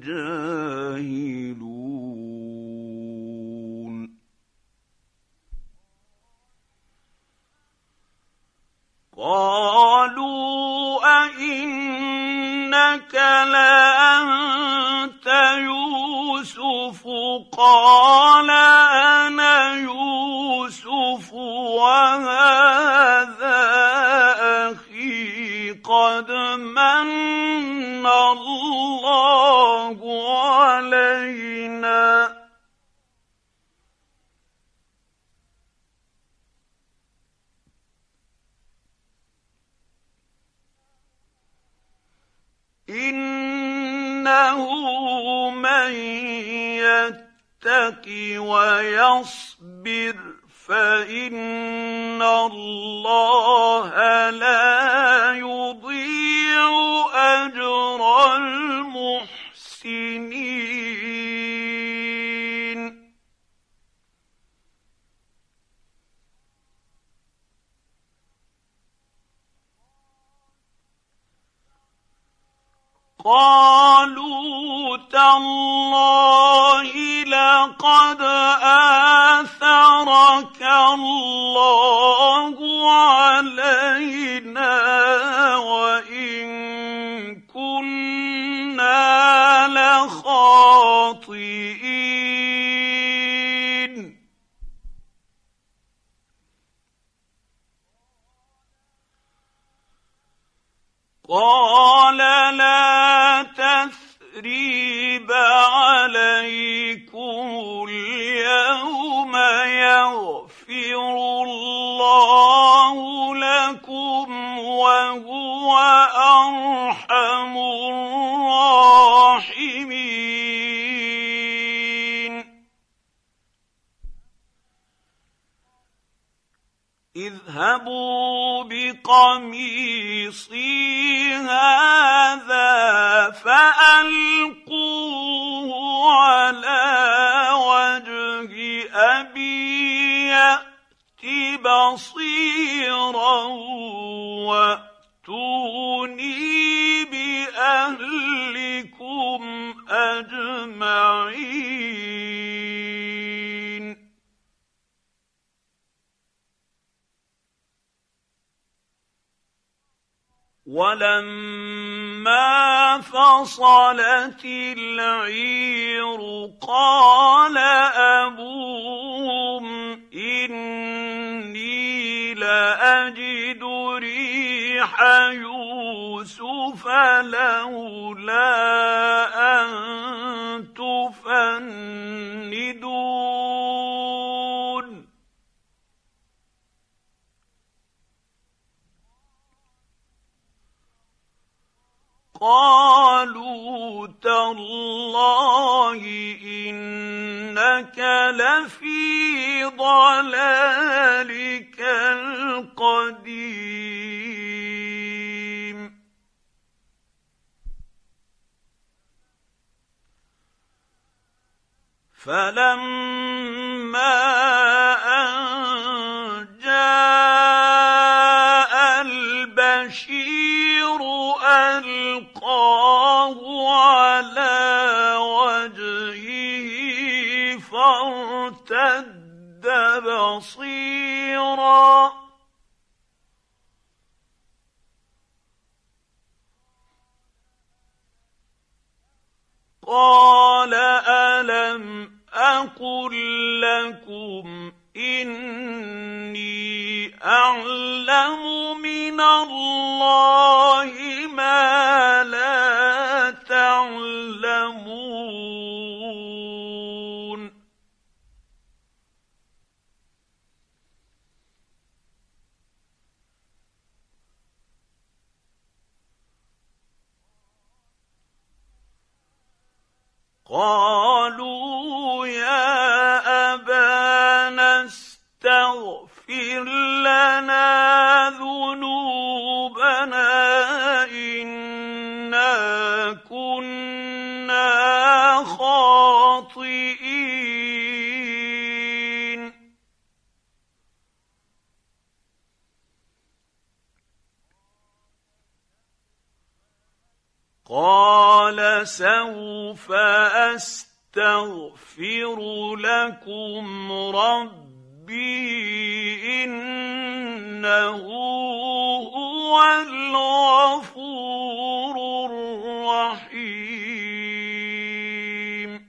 جاهلون. قالوا أئنك لأنت يوسف قال أنا يوسف وهذا أخي قد من الله علينا إنه من يتق ويصبر فإن الله لا يضيع أجر المحسنين. قالوا تالله لقد آثرك الله علينا وإن كنا لخاطئين. قال لا تثريب عليكم يغفر الله لكم وهو أرحم الراحمين. اذهبوا بقميصي هذا فألقوه على وجه أبي يأت بصيرا وأتوني بأهلكم أجمعين. ولما فصلت العير قال أبوهم إني لأجد ريح يوسف لولا أن تفندون. قالوا تالله إنك لفي ضلالك القديم. فلما أن جاء البشير ألقاه على وجهه فارتد بصيرا قال ألم أقل لكم إني أعلم من الله ما لا تعلمون. قالوا يا أبانا استغفر لنا ذنوبنا إنا كنا خاطئين. قال سوف أستغفر لكم ربي إنه هو الغفور الرحيم.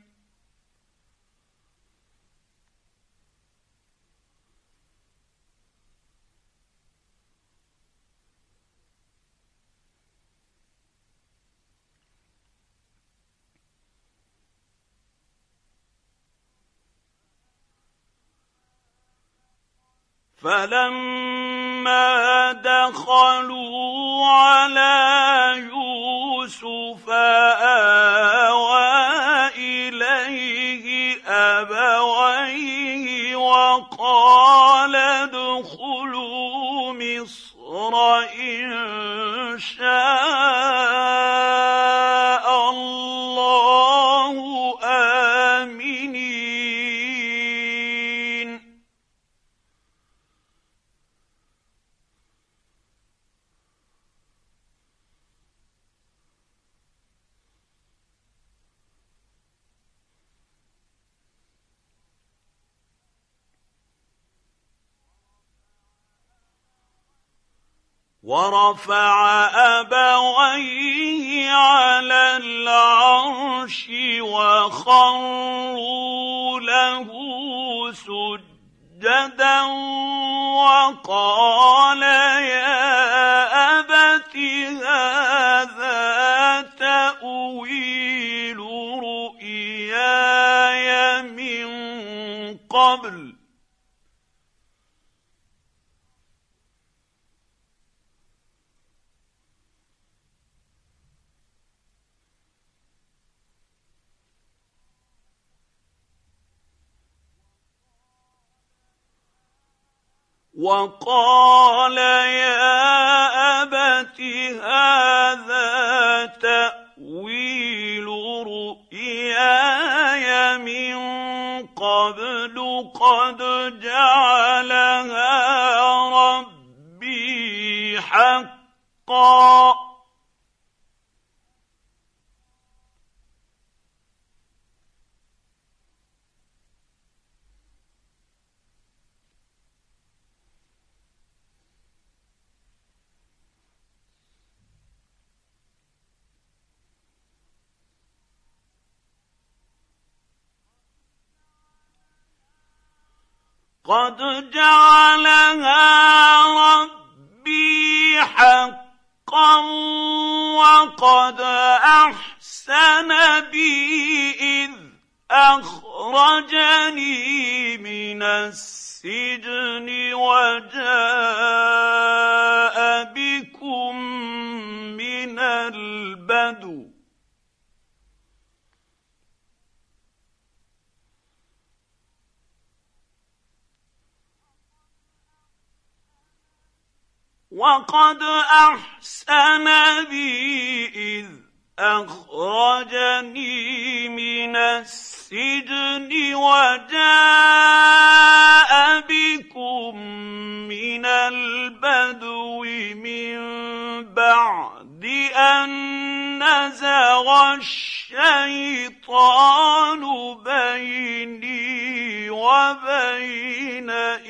فلما دخلوا على يوسف آوى إليه أبويه وقال ادخلوا مصر إن شاء الله آمنين. ورفع أبويه على العرش وخروا له سجدا وقال يا أبت هذا تأويل رؤياي من قبل وقال يا أبت هذا تأويل رؤياي من قبل قد جعلها ربي حقا قد جعلها ربي حقا وقد أحسن بي إذ أخرجني من السجن وجاء بكم من البدو وقد أحسن بي إذ أخرجني من السجن وجاء بكم من البدو من بعد أن نزغ الشيطان بيني وبين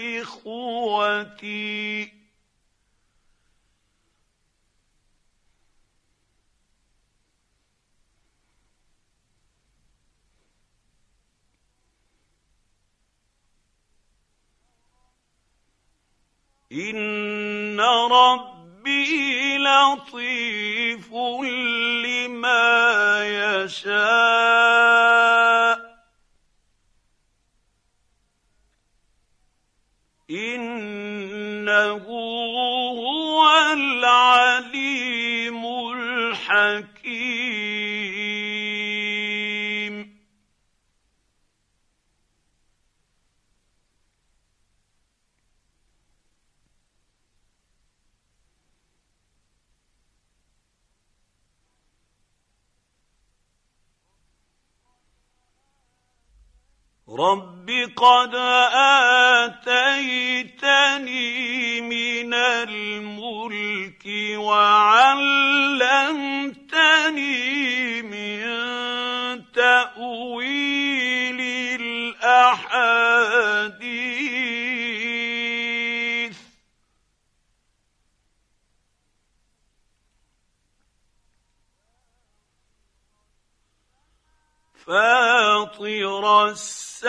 إخوتي إن ربي لطيف لما يشاء إنه هو العليم الحكيم رب قد آتيتني من الملك وعلمتني من تأويل الأحاديث فاطر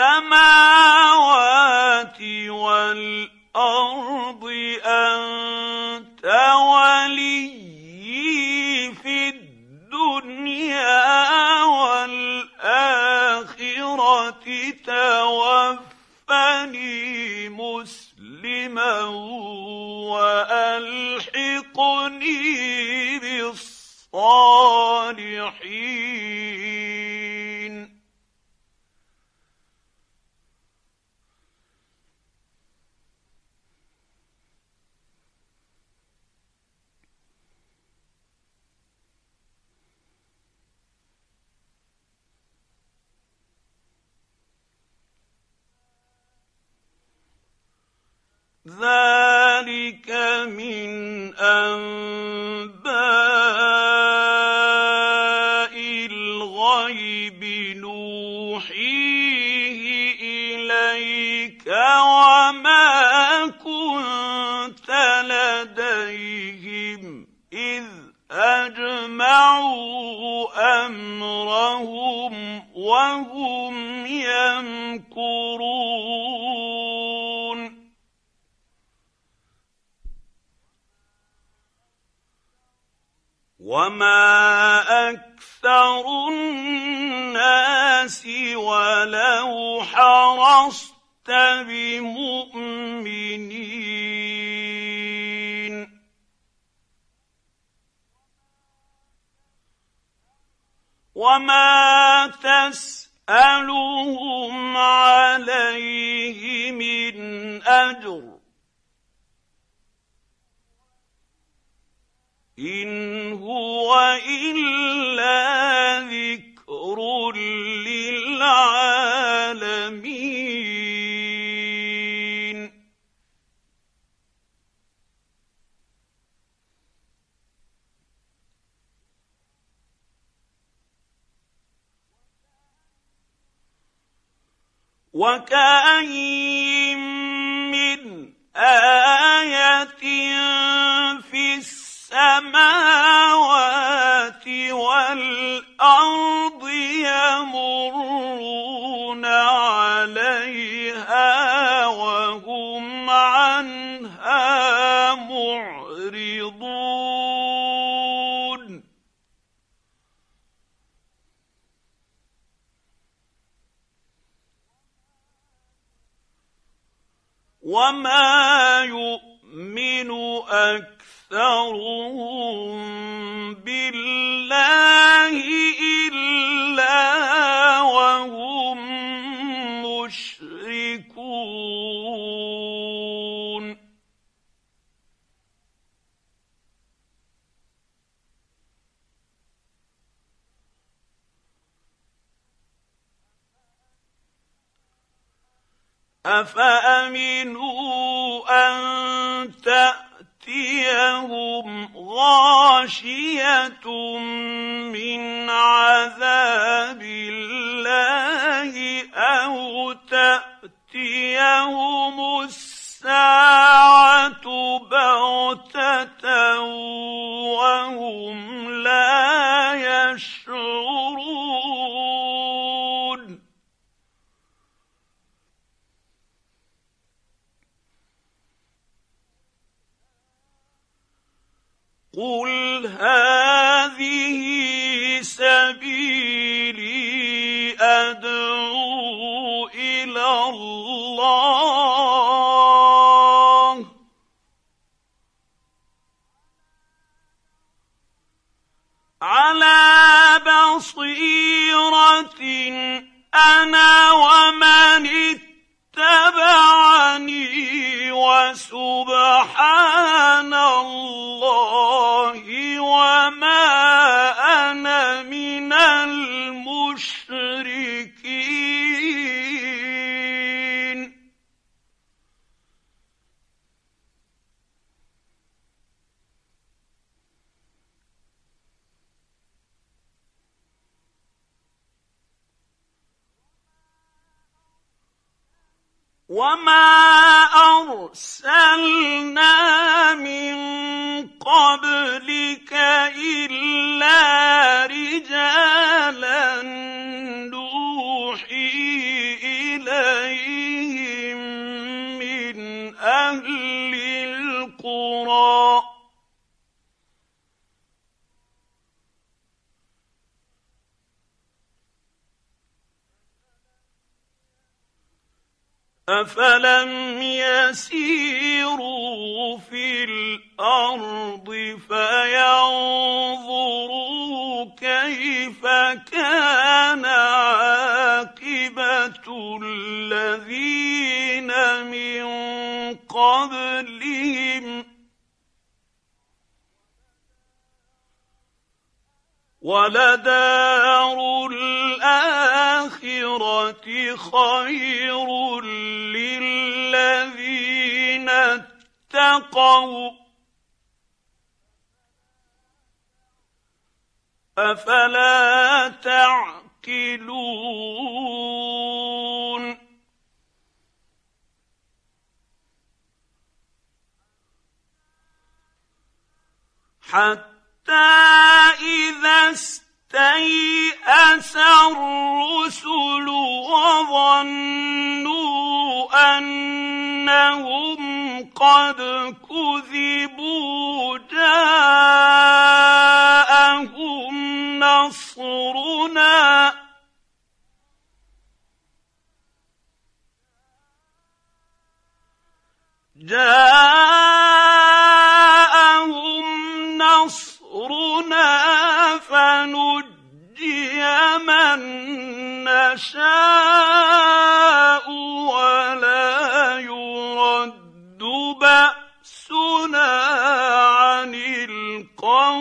السماوات والأرض أنت وليي في الدنيا والآخرة توفني مسلما وألحقني بالصالحين ذلك من أنباء الغيب نوحيه إليك وما كنت لديهم إذ أجمعوا أمرهم وهم يمكرون وما أكثر الناس ولو حرصت بمؤمنين وما تسألهم عليه من أجر إن هو إلا ذكر للعالمين وكأين من آية في السماوات والأرض يمرون عليها وهم عنها معرضون وما يؤمن أكثرهم بالله إلا وهم مشركون أفأمنوا أن تأتيهم غاشية من عذاب الله أو تأتيهم الساعة بغتة وهم لا يشعرون قل هذه سبيلي أدعو إلى الله على بصيرة أنا ومن اتبعني وسبحان الله وما أنا من المشركين وما أرسلنا من قبلك إلا رجالا نوحي إليهم من أهل القرى أفلم يسيروا في الأرض فينظروا كيف كان عاقبة الذين من قبلهم ولدار الآخرة خير للذين اتقوا أفلا تعقلون حتى إذا استيأس الرسل وظنوا أنهم قد كذبوا جاءهم نصرنا فنجي من نشاء ولا يرد بأسنا عن القوم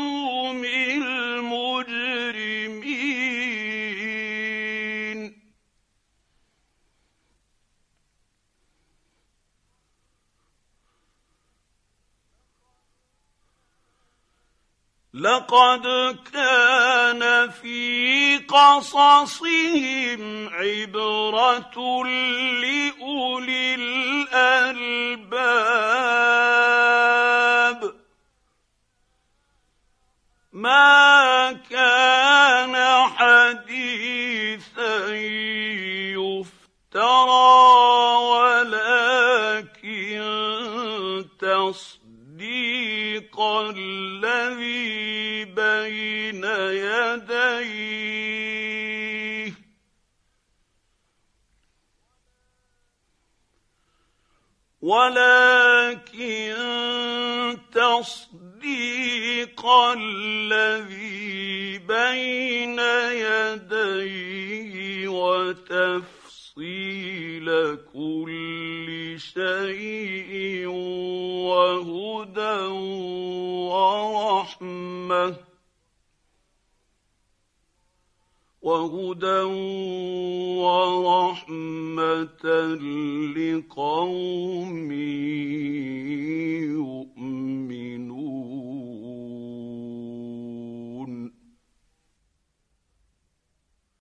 لقد كان في قصصهم عبرة لأولي الألباب ما كان حديثا يفترى ولكن تصديق الذي بين يديه الذي بين يديه وتفصيل كل شيء وهدى ورحمة لقوم